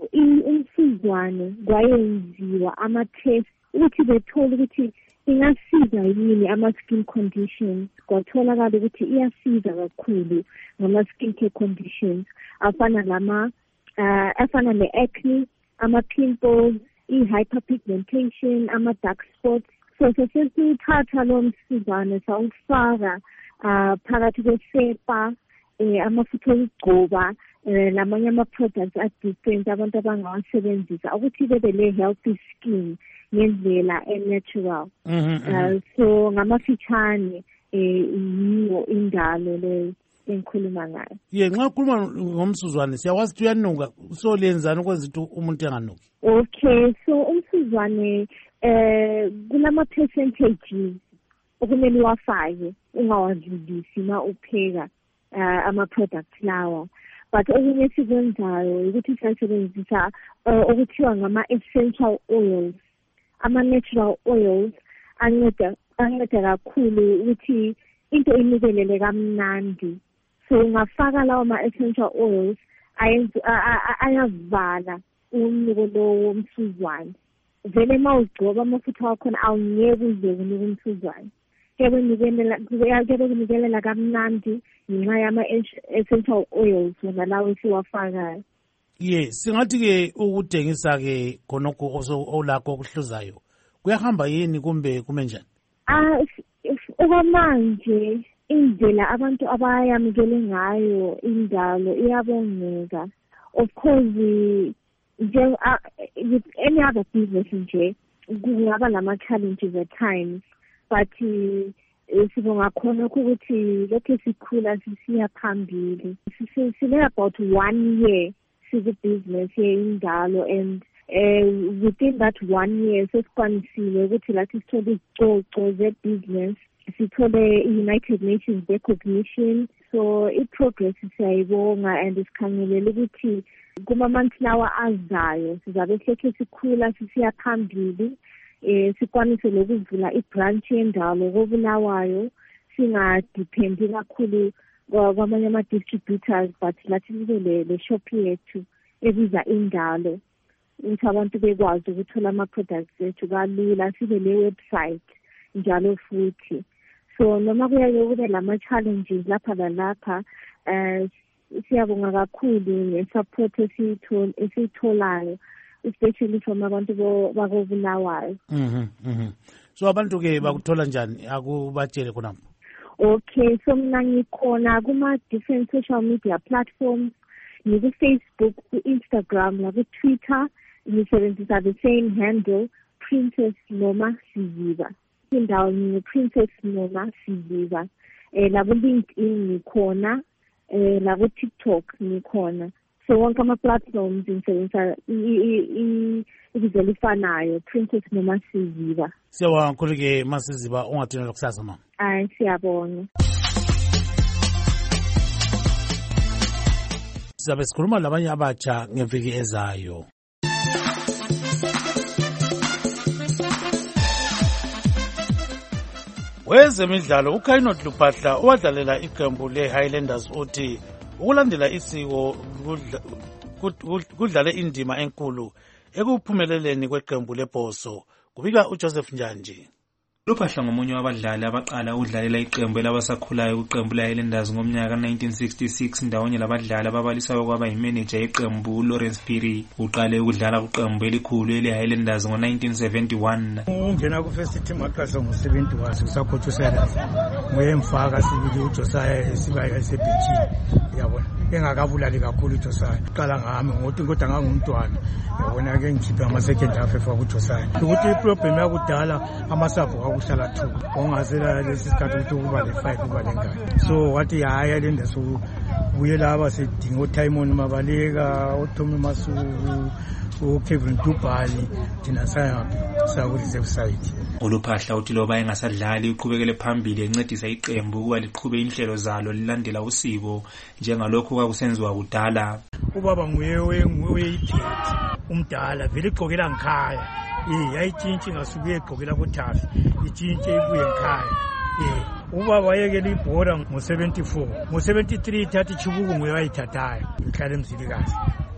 umsuzwane kwayenziwa ama-test ukuthi bethole ukuthi ingasiza yini ama-skin conditions. Kwatholakala ukuthi iyasiza kakhulu ngama-skin care conditions afana lama uh, afana ne-acne, ama-pimples, i-hyperpigmentation, ama-dark spots. So sesithatha lo msuzwane sawufaka uh, phakathi kwesepa, eh, amafutha okugcoba, eh, lamanye ama-products a-different abantu abangawasebenzisa ukuthi bebe le-healthy skin ngendlela e-natural. Uh, so ngamafitshane eh, yiyo indalo le engikhuluma ngayo. Ye nxa ukhuluma ngomsuzwane siyakwazi ukuthi uyanuka, so lenzani ukwenza ukuthi umuntu enganuki? Okay, so umsuzwane eh kulama percentages okumele wafake ungawadlulisi ma upheka uh, ama products lawa. But okunye sikwenzayo ukuthi siyasebenzisa uh, okuthiwa ngama essential oils, ama natural oils anceda anceda kakhulu ukuthi into inikelele kamnandi. So ungafaka lawo ma essential oils ayavala umnuko lo womsuzwane. Vele mawugcoba amafutha wakhona awungeke uze unuke umsuzwane. Kebe nikelela kebe nikelela kamnandi ngenxa yama essential oils wona lawo esiwafakayo. Ye singathi ke ukudengisa ke khonokho olakho okuhluzayo kuyahamba yini kumbe kume njani? Ah okwamanje indlela abantu abayamukele ngayo indalo iyabongeka. Of course nje uh, with any other business nje kungaba lama challenges at times, but uh, sibonga khona ukuthi lokho sikhula sisiya phambili. Sile about one year size business indalo, and uh, within that one year sesikwanisile ukuthi lathi sithole izicoco ze business, sithole i-United Nations recognition. So i-progress siyayibonga and isikhangelele ukuthi kuma-months lawa azayo sizabe sekhe sikhula sisiya phambili, eh sikwanise lokuvula i-branch yendalo koBulawayo, singadephendi kakhulu kwamanye ama-distributors, but lathi sibe le shop yethu ebiza indalo ukuthi abantu bekwazi ukuthola ama-products ethu kalula. Sibe le website njalo futhi. So noma kuyake kube lama challenges lapha lalapha, eh siyabonga kakhulu ngesupport esiyithola esiyitholayo, especially from abantu bakobulawayo. Mhm mhm. So abantu ke bakuthola njani, akubatshele khonapho? Okay, so mina ngikhona kuma different social media platforms, ngiku Facebook, ku Instagram, na ku Twitter, ngisebenzisa the same handle, Princess Noma Siziba. Indawo ngi Princess Noma Siziba. Eh la ku LinkedIn ngikhona, eh la ku TikTok ngikhona. So wonke ama platforms ngisebenzisa ibizo lifanayo, Princess Noma Siziba. Siyabonga kakhulu ke Masiziba, ungathina lokusasa mama. Hayi siyabonga. Sizabe sikhuluma labanye abatsha ngeviki ezayo. Wezemidlalo uKhainot Luphahla owadlalela iqembu leHighlanders uthi ukulandela isiko kudlale indima enkulu ekuphumeleleni kweqembu lebhoso. Kubika uJoseph Njanji. Luphahla ngomunye wabadlali abaqala ukudlalela iqembu labasakhulayo kuqembu leHighlanders ngomnyaka nineteen sixty-six ndawonye labadlali ababalisayo kwaba yimanager yeqembu Lawrence Phiri. Uqale ukudlala kuqembu elikhulu leHighlanders ngo nineteen seventy-one. Ungena ku first team aqasha ngo seventy-one usacoach uSalas. Nguye mfaka sibili uJosiah esiba esebhenjini. Yabona engakabulali kakhulu uJosiah. Qala ngami ngothi kodwa ngangumntwana. Yabona ke ngikhipha ama second half efaka uJosiah. Ukuthi iproblem yakudala amasapho kuhlala two ongazela lesi sikhathi ukuthi kuba le five kuba lengane. So wathi haya lenda so buye laba sidinga uTimon Mabaleka, uTommy Masuku, uKevin Dubali thina saya saku reserve side. uLuphahla uthi loba engasadlali uqhubekele phambili encedisa iqembu ukuba liqhube inhlelo zalo lilandela usiko njengalokho kwakusenziwa kudala. Ubaba nguye nguye ithethi umdala vele igqokela ngikhaya. Eh yayitshintshi ngasuke egqokela kuThafi itshintshi ibuye ekhaya. Eh ubaba wayekela ibhora ngo seventy-four ngo seventy-three thathi Chibuku nguye wayithathayo ihlala emzilikazi.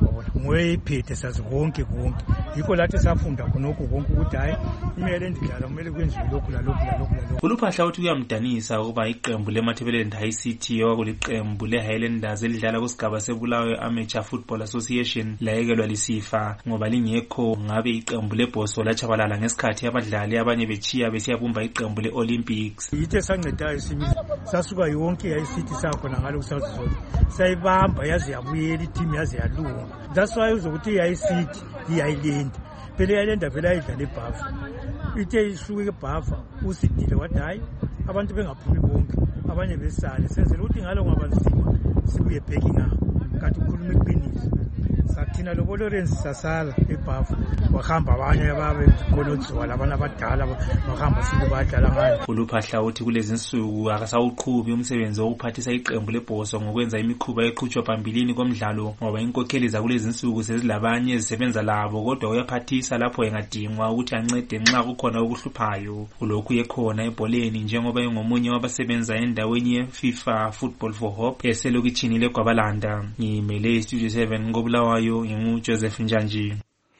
Nguye iphethe sazi konke konke. Yikho lathi safunda khonokho konke ukuthi hayi imele ndidlala kumele kwenziwe lokhu la lokhu la lokhu la lokhu. uLuphahla uthi kuyamdanisa ukuba iqembu leMatabeleland High City okwakuliqembu leHighlanders elidlala kusigaba sebulawayo Amateur Football Association layekelwa lisifa ngoba lingekho ngabe iqembu lebhoso lachabalala ngesikhathi abadlali abanye bechiya besiyabumba iqembu leOlympics. Yithe sancedayo sibili sasuka yonke High City sakhona ngalo kuSouth Zone sayibamba yaze yabuyela iteam yaze yalunga. That's why uzokuthi High City iHighland phela iHighland vele ayidlala eBhafa ithe isuke eBhafa usidile wathi hayi abantu bengaphumi bonke abanye besale senzele ukuthi ngalo ngabanzima sibuye backing up kanti ukhuluma iqiniso. Sathina lobo Lawrence sasala eBhafa wahamba abanye ababe kolothiwa labana abadala bahamba sike badlala ngayo. uLuphahla uthi kulezi insuku akasawuqhubi umsebenzi wokuphathisa iqembu lebhoso ngokwenza imikhuba eqhutshwa phambilini komdlalo ngoba inkokheli zakulezi insuku sezilabanye ezisebenza labo kodwa uyaphathisa lapho engadingwa ukuthi ancede nxa kukhona okuhluphayo. Ulokhu yekhona ebholeni njengoba engomunye wabasebenza endaweni yeFIFA Football for Hope eselokitshini leGwabalanda. Ngimele Studio seven ngobulawayo nginguJoseph Njanji.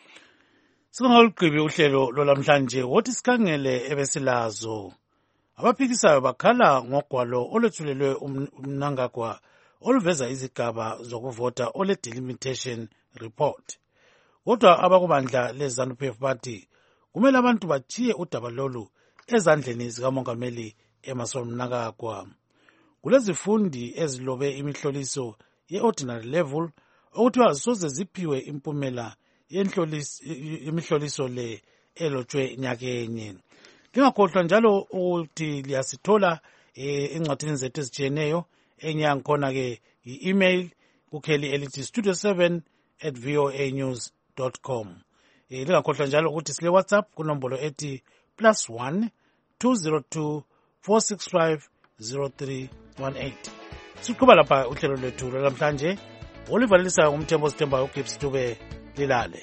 Singaluqibi uhlelo lolamhlanje wothi sikhangele ebesilazo. Abaphikisayo bakhala ngogwalo olwethulelwe umnangagwa oluveza izigaba zokuvota ole delimitation report. Kodwa abakubandla leZANU-P F bathi kumele abantu bachiye udaba lolu ezandleni zikamongameli Emmerson Mnangagwa. Kulezifundi ezilobe imihloliso ye-ordinary level okuthiwa zisoze ziphiwe impumela yemihloliso le elotshwe nyakenye. Ngingakhohlwa njalo ukuthi liyasithola encwadini zethu ezitshiyeneyo enye yangikhona ke i-email kukheli elithi studio seven at voa news dot com. Lingakhohlwa njalo ukuthi sile WhatsApp kunombolo ethi plus one two zero two four six five zero three one eight. Siqhuba lapha uhlelo lwethu namhlanje. Olivalisa umthembo sithemba uGibbs Dube lilale.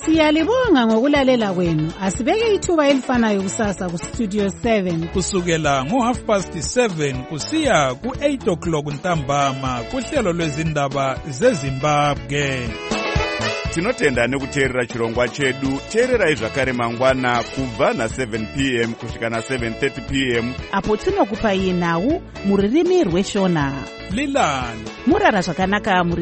Siyalibonga ngokulalela kwenu. Asibeke ithuba elifanayo kusasa ku Studio seven kusukela ngo half past seven kusiya ku eight o'clock ntambama kuhlelo lwezindaba zeZimbabwe. Tinotenda nekuteerera chirongwa chedu. Teererai zvakare mangwana kubva na seven p m kusvika na seven thirty p m apo tinokupai nhau muririmi rweshona. Lilani murara zvakanaka muri